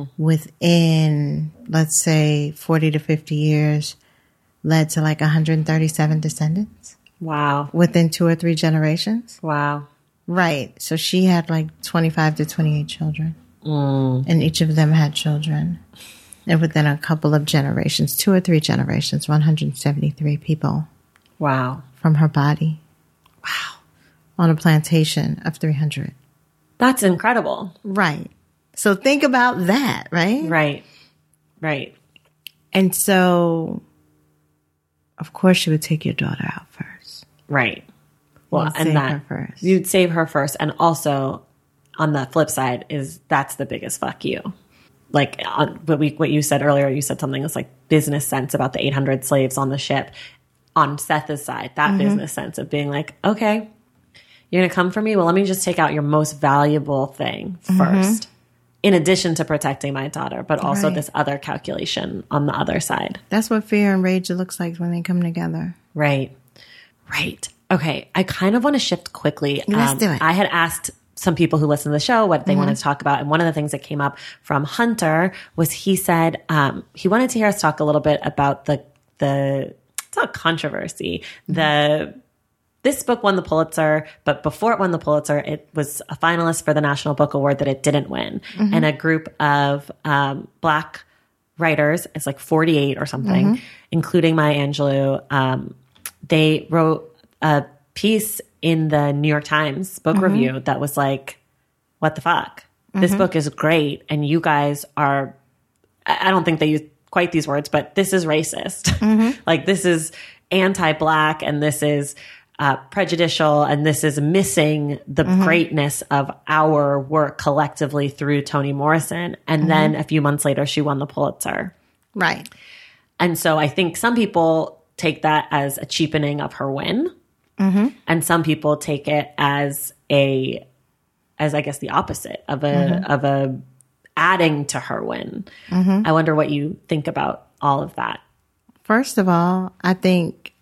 within, let's say, 40 to 50 years led to like 137 descendants. Wow. Within 2 or 3 generations. Wow. Right. So she had like 25 to 28 children. And each of them had children. And within a couple of generations, 2 or 3 generations, 173 people. Wow. From her body. Wow. On a plantation of 300. That's incredible. Right. So think about that, right? Right. And so, of course, you would take your daughter out first. Right. Well, You'd and save that her first. you'd save her first. And also on the flip side that's the biggest fuck you. Like what you said earlier, you said something that's like business sense about the 800 slaves on the ship. On Seth's side, that business sense of being like, okay, you're going to come for me? Well, let me just take out your most valuable thing first, in addition to protecting my daughter, but also Right. this other calculation on the other side. That's what fear and rage looks like when they come together. Right. Right. Okay. I kind of want to shift quickly. Let's do it. I had asked some people who listen to the show what they wanted to talk about. And one of the things that came up from Hunter was he said he wanted to hear us talk a little bit about the it's not controversy. This book won the Pulitzer, but before it won the Pulitzer, it was a finalist for the National Book Award that it didn't win. And a group of Black writers, it's like 48 or something, including Maya Angelou, they wrote a piece in the New York Times book review that was like, what the fuck? This book is great, and you guys are, I don't think they used quite these words, but this is racist. Like, this is anti-Black, and this is prejudicial, and this is missing the greatness of our work collectively through Toni Morrison. And then a few months later, she won the Pulitzer. Right. And so I think some people take that as a cheapening of her win. And some people take it as I guess the opposite of a adding to her win. I wonder what you think about all of that. First of all, I think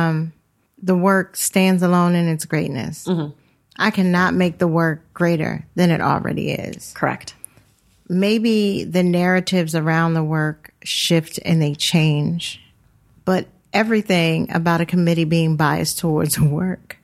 the work stands alone in its greatness. I cannot make the work greater than it already is. Correct. Maybe the narratives around the work shift and they change, but everything about a committee being biased towards work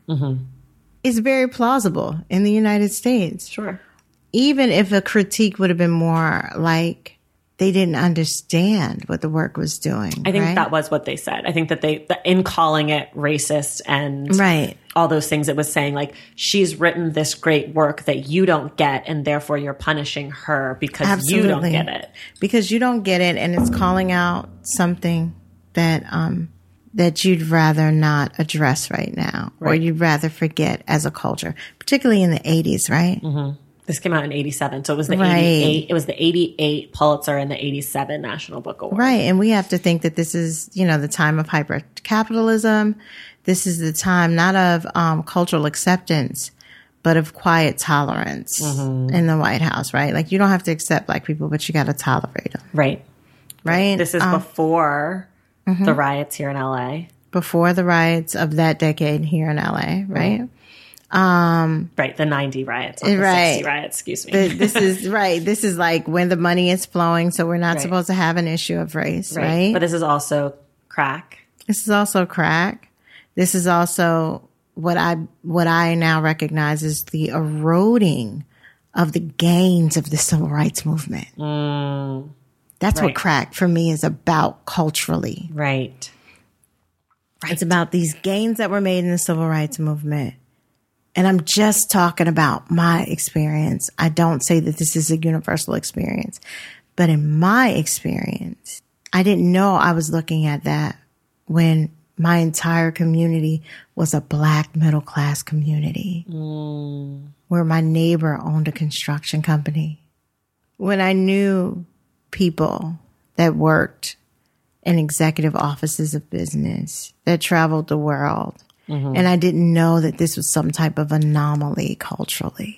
is very plausible in the United States. Sure. Even if a critique would have been more like they didn't understand what the work was doing. I think right? that was what they said. I think that in calling it racist and Right. all those things, it was saying like, she's written this great work that you don't get, and therefore you're punishing her because you don't Absolutely. get it. Because you don't get it, and it's calling out something that that you'd rather not address right now, or you'd rather forget as a culture, particularly in the 80s, right? This came out in 87, so it was the Right. 88. It was the 88 Pulitzer and the 87 National Book Award. Right. And we have to think that this is, the time of hyper capitalism. This is the time not of cultural acceptance, but of quiet tolerance in the White House, right? Like, you don't have to accept Black people, but you got to tolerate them. Right. Right. This is before the riots here in LA. Before the riots of that decade here in LA, right? Right. The 90 riots. Not the Right. 60 riots, excuse me. This is right. This is like when the money is flowing, so we're not Right. supposed to have an issue of race, right? But this is also crack. This is also crack. This is also what I now recognize as the eroding of the gains of the civil rights movement. That's Right. what crack for me is about culturally. Right. It's about these gains that were made in the civil rights movement. And I'm just talking about my experience. I don't say that this is a universal experience, but in my experience, I didn't know I was looking at that when my entire community was a Black middle class community where my neighbor owned a construction company. When I knew people that worked in executive offices of business that traveled the world. And I didn't know that this was some type of anomaly culturally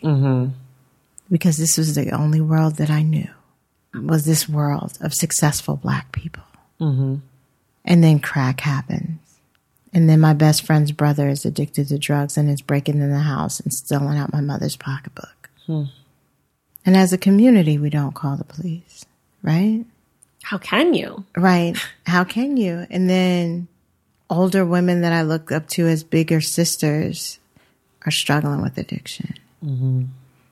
because this was the only world that I knew was this world of successful Black people. And then crack happens. And then my best friend's brother is addicted to drugs and is breaking in the house and stealing out my mother's pocketbook. And as a community, we don't call the police, right? How can you? Right. How can you? And then older women that I look up to as bigger sisters are struggling with addiction. And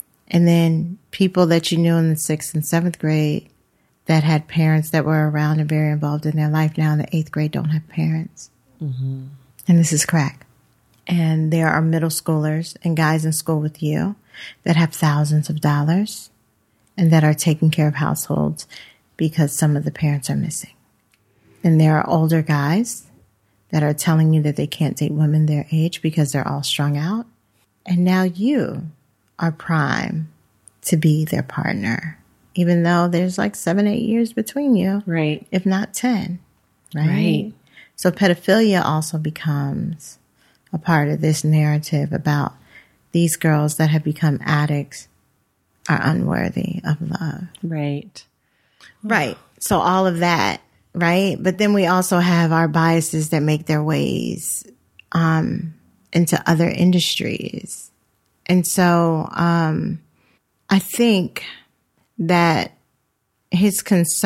then people that you knew in the 6th and 7th grade that had parents that were around and very involved in their life now in the 8th grade don't have parents. And this is crack. And there are middle schoolers and guys in school with you that have thousands of dollars and that are taking care of households because some of the parents are missing. And there are older guys that are telling you that they can't date women their age because they're all strung out. And now you are prime to be their partner, even though there's like 7-8 years between you. Right. If not 10. Right. So pedophilia also becomes a part of this narrative about these girls that have become addicts are unworthy of love. Right. Right. So all of that, right? But then we also have our biases that make their ways into other industries. And so I think that Hunter's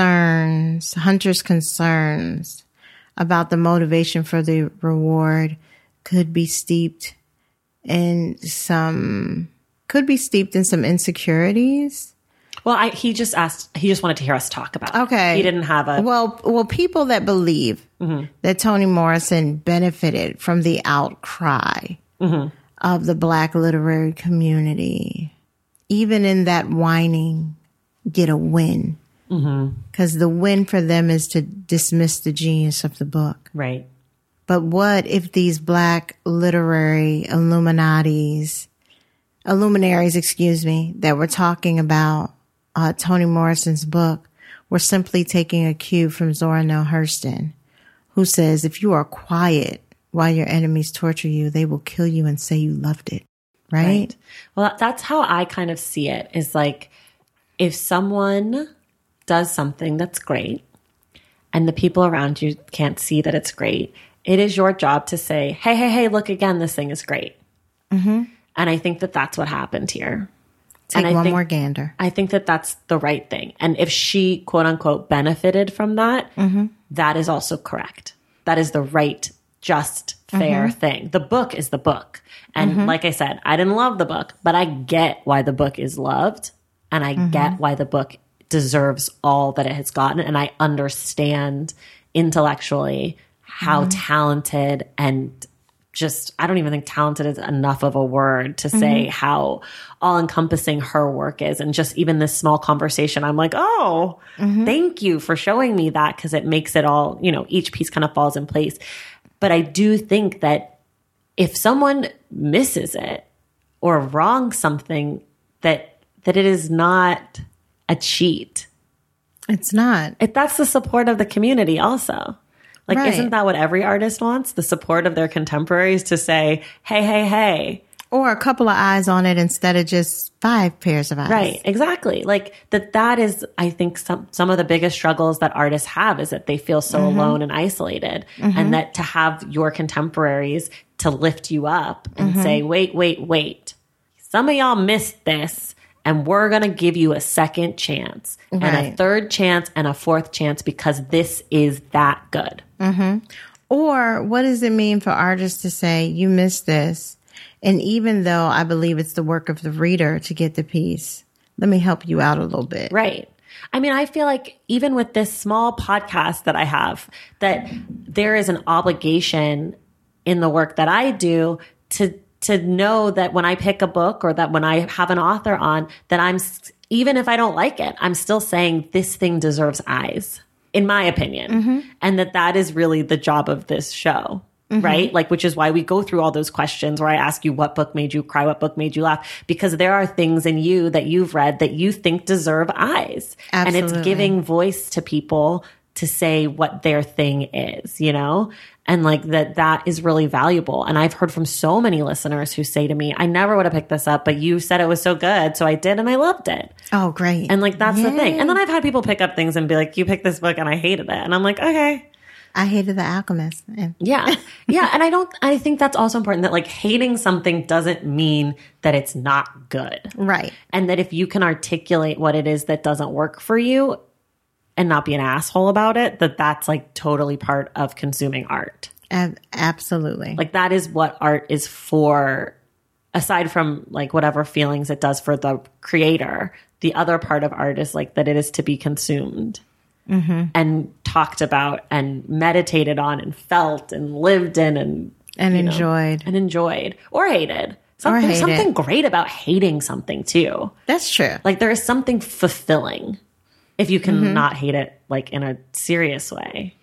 concerns about the motivation for the reward could be steeped in some insecurities. Well, he just wanted to hear us talk about it. Okay. He didn't have a... Well, people that believe that Toni Morrison benefited from the outcry of the Black literary community, even in that whining, get a win. Because the win for them is to dismiss the genius of the book. Right. But what if these Black literary luminaries, that were talking about Toni Morrison's book were simply taking a cue from Zora Neale Hurston, who says, if you are quiet while your enemies torture you, they will kill you and say you loved it. Right? Well, that's how I kind of see it, is like, if someone does something that's great and the people around you can't see that it's great, it is your job to say, hey, look again, this thing is great. And I think that that's what happened here. Take one more gander. I think that that's the right thing. And if she, quote unquote, benefited from that, that is also correct. That is the right, just, fair thing. The book is the book. And like I said, I didn't love the book, but I get why the book is loved. And I get why the book deserves all that it has gotten. And I understand intellectually how talented and just, I don't even think talented is enough of a word to say how all encompassing her work is. And just even this small conversation, I'm like, oh, thank you for showing me that, because it makes it all, each piece kind of falls in place. But I do think that if someone misses it or wrongs something, that it is not a cheat. It's not. That's the support of the community also. Like, right. Isn't that what every artist wants? The support of their contemporaries to say, hey. Or a couple of eyes on it instead of just 5 pairs of eyes. Right, exactly. Like that is, I think, some of the biggest struggles that artists have, is that they feel so alone and isolated. And that to have your contemporaries to lift you up and say, wait. Some of y'all missed this. And we're going to give you a second chance and a third chance and a fourth chance, because this is that good. Or what does it mean for artists to say, you missed this? And even though I believe it's the work of the reader to get the piece, let me help you out a little bit. Right. I mean, I feel like even with this small podcast that I have, that there is an obligation in the work that I do to know that when I pick a book, or that when I have an author on, that even if I don't like it, I'm still saying this thing deserves eyes, in my opinion. And that is really the job of this show, right? Like, which is why we go through all those questions where I ask you, what book made you cry? What book made you laugh? Because there are things in you that you've read that you think deserve eyes. Absolutely. And it's giving voice to people to say what their thing is, And like that is really valuable. And I've heard from so many listeners who say to me, I never would have picked this up, but you said it was so good. So I did, and I loved it. Oh, great. And like, that's the thing. And then I've had people pick up things and be like, you picked this book and I hated it. And I'm like, okay. I hated The Alchemist. Yeah. Yeah. And I think that's also important, that like hating something doesn't mean that it's not good. Right. And that if you can articulate what it is that doesn't work for you, and not be an asshole about it, that's like totally part of consuming art. Absolutely. Like, that is what art is for, aside from like whatever feelings it does for the creator. The other part of art is like that it is to be consumed and talked about and meditated on and felt and lived in and enjoyed. Or hated. There's something great about hating something too. That's true. Like, there is something fulfilling if you can not hate it, like, in a serious way.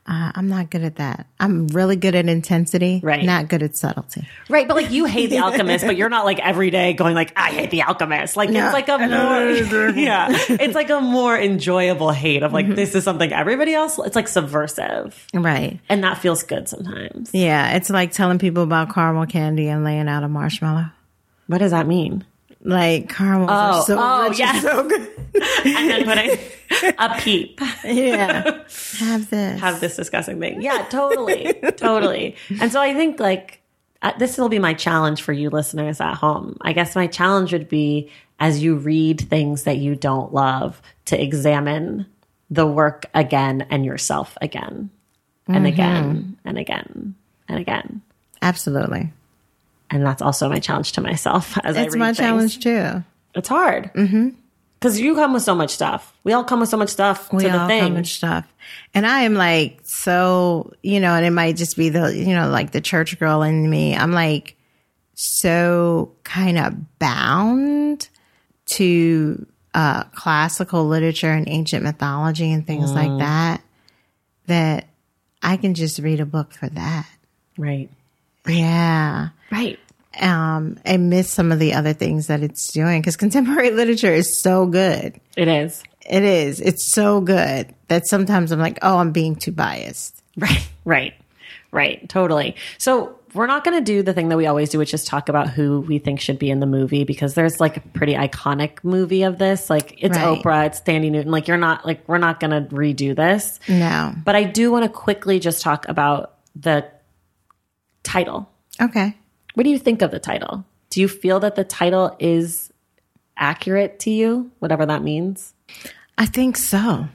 I'm not good at that. I'm really good at intensity, Right. not good at subtlety. Right, but like you hate The Alchemist, but you're not like every day going like, I hate The Alchemist. Like it's like a more, yeah, it's like a more enjoyable hate of like, this is something everybody else, it's like subversive. Right. And that feels good sometimes. Yeah, it's like telling people about caramel candy and laying out a marshmallow. What does that mean? Like caramels are so rich and so good. And then putting a peep. Yeah. Have this disgusting thing. Yeah, totally. Totally. And so I think like this will be my challenge for you listeners at home. I guess my challenge would be as you read things that you don't love to examine the work again and yourself again and again and again and again. Absolutely. And that's also my challenge to myself as I read It's my things. challenge too. It's hard. Because you come with so much stuff. We all come with so much stuff to the thing. Come with stuff. And I am like, so, and it might just be the, like the church girl in me. I'm like so kind of bound to classical literature and ancient mythology and things like that I can just read a book for that. Right. Yeah. Right. And miss some of the other things that it's doing because contemporary literature is so good. It is. It is. It's so good that sometimes I'm like, oh, I'm being too biased. Right. Totally. So we're not going to do the thing that we always do, which is talk about who we think should be in the movie because there's like a pretty iconic movie of this. Like it's Oprah, it's Thandie Newton. Like we're not going to redo this. No. But I do want to quickly just talk about the title. Okay. What do you think of the title? Do you feel that the title is accurate to you, whatever that means? I think so.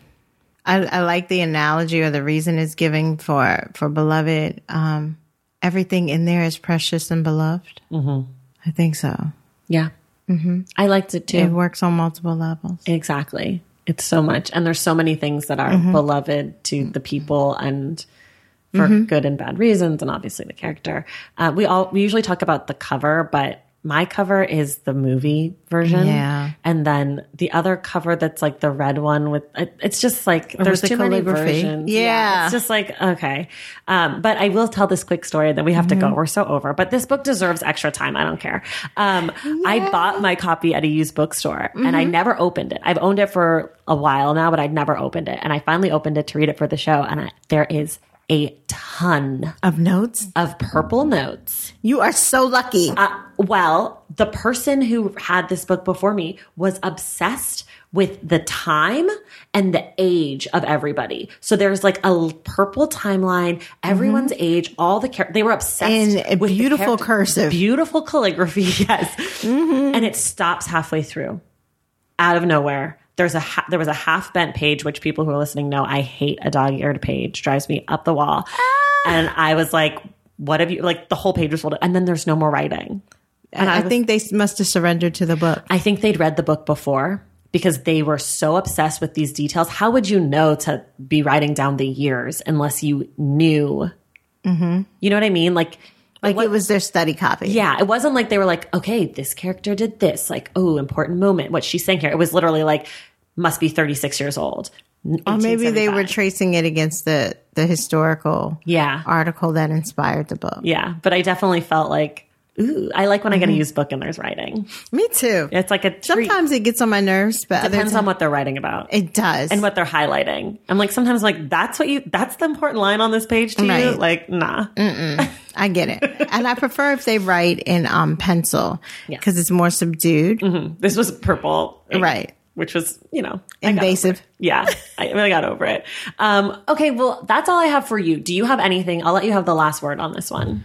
I like the analogy or the reason it's giving for beloved. Everything in there is precious and beloved. Mm-hmm. I think so. Yeah. Mm-hmm. I liked it too. It works on multiple levels. Exactly. It's so much. And there's so many things that are beloved to the people and for good and bad reasons, and obviously the character. We usually talk about the cover, but my cover is the movie version. Yeah. And then the other cover that's like the red one with, it's just like, there's too many versions. Yeah. It's just like, okay. But I will tell this quick story that we have to go. We're so over. But this book deserves extra time. I don't care. I bought my copy at a used bookstore and I never opened it. I've owned it for a while now, but I'd never opened it. And I finally opened it to read it for the show. And there is a ton of notes, of purple notes. You are so lucky. Well, the person who had this book before me was obsessed with the time and the age of everybody. So there's like a purple timeline, everyone's age, all the they were obsessed with beautiful cursive, beautiful calligraphy. Yes. And it stops halfway through out of nowhere. There was a half bent page, which people who are listening know I hate a dog-eared page, drives me up the wall. And I was like, what have you, like the whole page was folded and then there's no more writing. And I think they must have surrendered to the book. I think they'd read the book before because they were so obsessed with these details. How would you know to be writing down the years unless you knew? You know what I mean? Like it was their study copy. Yeah. It wasn't like they were like, okay, this character did this. Like, oh, important moment. What she's saying here. It was literally like, must be 36 years old. Or maybe they were tracing it against the historical article that inspired the book. Yeah. But I definitely felt like, ooh, I like when I get a used book and there's writing. Me too. It's like a treat. Sometimes it gets on my nerves, but depends on what they're writing about. It does. And what they're highlighting. I'm like, sometimes like, that's the important line on this page to you? Like, nah. I get it. And I prefer if they write in pencil because it's more subdued. This was purple. Right. Which was, invasive. I really got over it. Okay, well, that's all I have for you. Do you have anything? I'll let you have the last word on this one.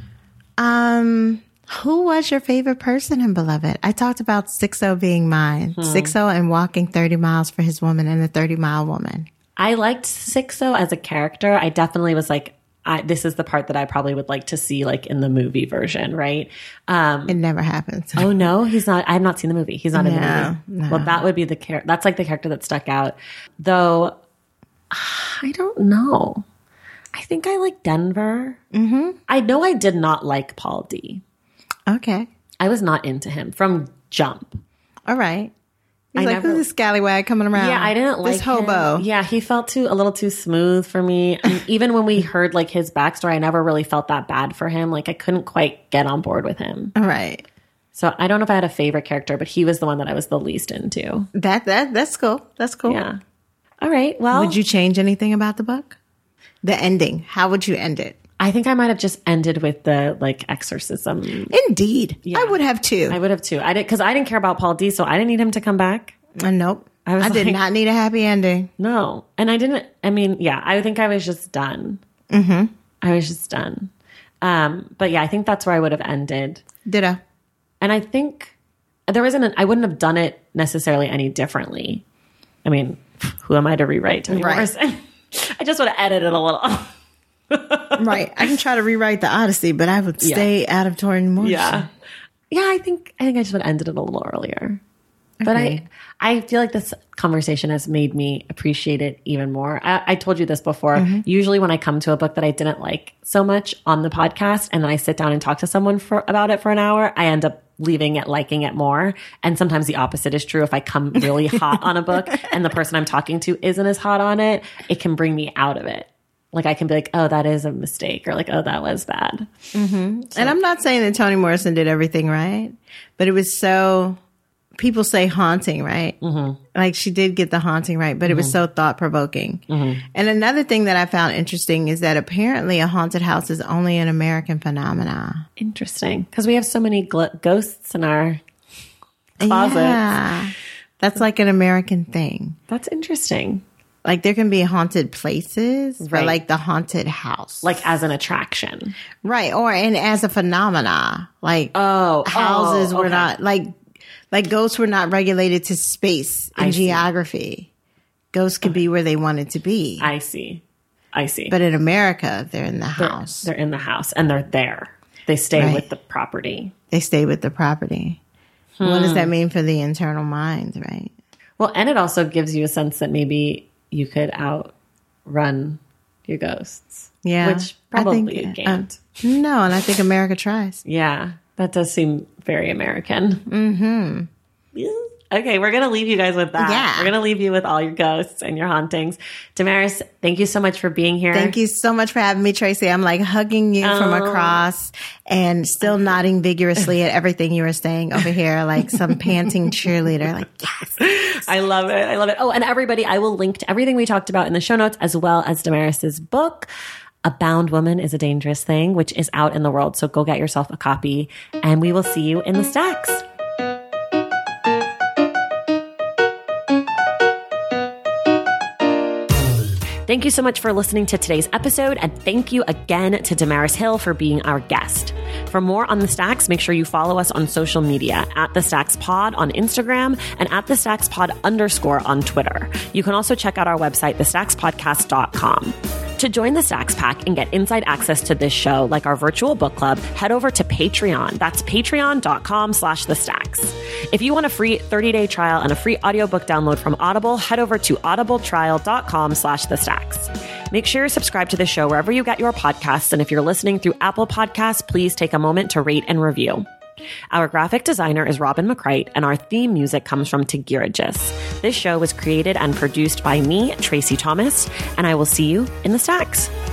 Who was your favorite person in Beloved? I talked about Sixo being mine. Sixo and walking 30 miles for his woman and the 30-mile woman. I liked Sixo as a character. I definitely was like, this is the part that I probably would like to see like in the movie version, right? It never happens. Oh no, he's not. I have not seen the movie. He's not in the movie. No. Well, that would be the character. That's like the character that stuck out. Though, I don't know. I think I like Denver. I know I did not like Paul D. Okay. I was not into him from jump. All right. He's like, who's this scallywag coming around? Yeah, I didn't like this hobo. Him. Yeah, he felt a little too smooth for me. And even when we heard like his backstory, I never really felt that bad for him. Like I couldn't quite get on board with him. All right. So I don't know if I had a favorite character, but he was the one that I was the least into. That's cool. That's cool. Yeah. All right. Well, would you change anything about the book? The ending. How would you end it? I think I might have just ended with the like exorcism. Indeed. Yeah. I would have too. Because I didn't care about Paul D, so I didn't need him to come back. Nope. I did not need a happy ending. No. And I think I was just done. Mm-hmm. I was just done. But yeah, I think that's where I would have ended. Ditto. And I think I wouldn't have done it necessarily any differently. I mean, who am I to rewrite Toni Morrison? I just would have edited a little. Right. I can try to rewrite the Odyssey, but I would stay out of Toni Morrison. Yeah. Yeah, I think I just would have ended it a little earlier. Okay. But I feel like this conversation has made me appreciate it even more. I told you this before. Mm-hmm. Usually when I come to a book that I didn't like so much on the podcast and then I sit down and talk to someone about it for an hour, I end up leaving it, liking it more. And sometimes the opposite is true. If I come really hot on a book and the person I'm talking to isn't as hot on it, it can bring me out of it. Like I can be like, oh, that is a mistake, or like, oh, that was bad. Mm-hmm. So. And I'm not saying that Toni Morrison did everything right, but it was so, people say haunting, right? Mm-hmm. Like she did get the haunting right, but it was so thought provoking. Mm-hmm. And another thing that I found interesting is that apparently a haunted house is only an American phenomenon. Interesting. Because we have so many ghosts in our closets. Yeah. That's like an American thing. That's interesting. Like there can be haunted places, right, but like the haunted house. Like as an attraction. Right. And as a phenomena. Like houses were not, like ghosts were not regulated to space and geography. Ghosts could be where they wanted to be. I see. But in America, they're in the house. They're in the house and they're there. They stay with the property. What does that mean for the internal mind, right? Well, and it also gives you a sense that maybe you could outrun your ghosts. Yeah. Which probably you can't. No, and I think America tries. Yeah. That does seem very American. Mm-hmm. Yeah. Okay, we're going to leave you guys with that. Yeah. We're going to leave you with all your ghosts and your hauntings. Damaris, thank you so much for being here. Thank you so much for having me, Tracy. I'm like hugging you from across and still nodding vigorously at everything you were saying over here, like some panting cheerleader. Like, yes. I love it. Oh, and everybody, I will link to everything we talked about in the show notes, as well as Damaris's book, A Bound Woman is a Dangerous Thing, which is out in the world. So go get yourself a copy, and we will see you in the stacks. Thank you so much for listening to today's episode, and thank you again to Damaris Hill for being our guest. For more on The Stacks, make sure you follow us on social media at The Stacks Pod on Instagram and at The Stacks Pod _ on Twitter. You can also check out our website, thestackspodcast.com. To join the Stacks Pack and get inside access to this show, like our virtual book club, head over to Patreon. That's patreon.com/thestacks. If you want a free 30-day trial and a free audiobook download from Audible, head over to audibletrial.com/thestacks. Make sure you're subscribed to the show wherever you get your podcasts. And if you're listening through Apple Podcasts, please take a moment to rate and review. Our graphic designer is Robin McCrite, and our theme music comes from Tegirigis. This show was created and produced by me, Tracy Thomas, and I will see you in the stacks.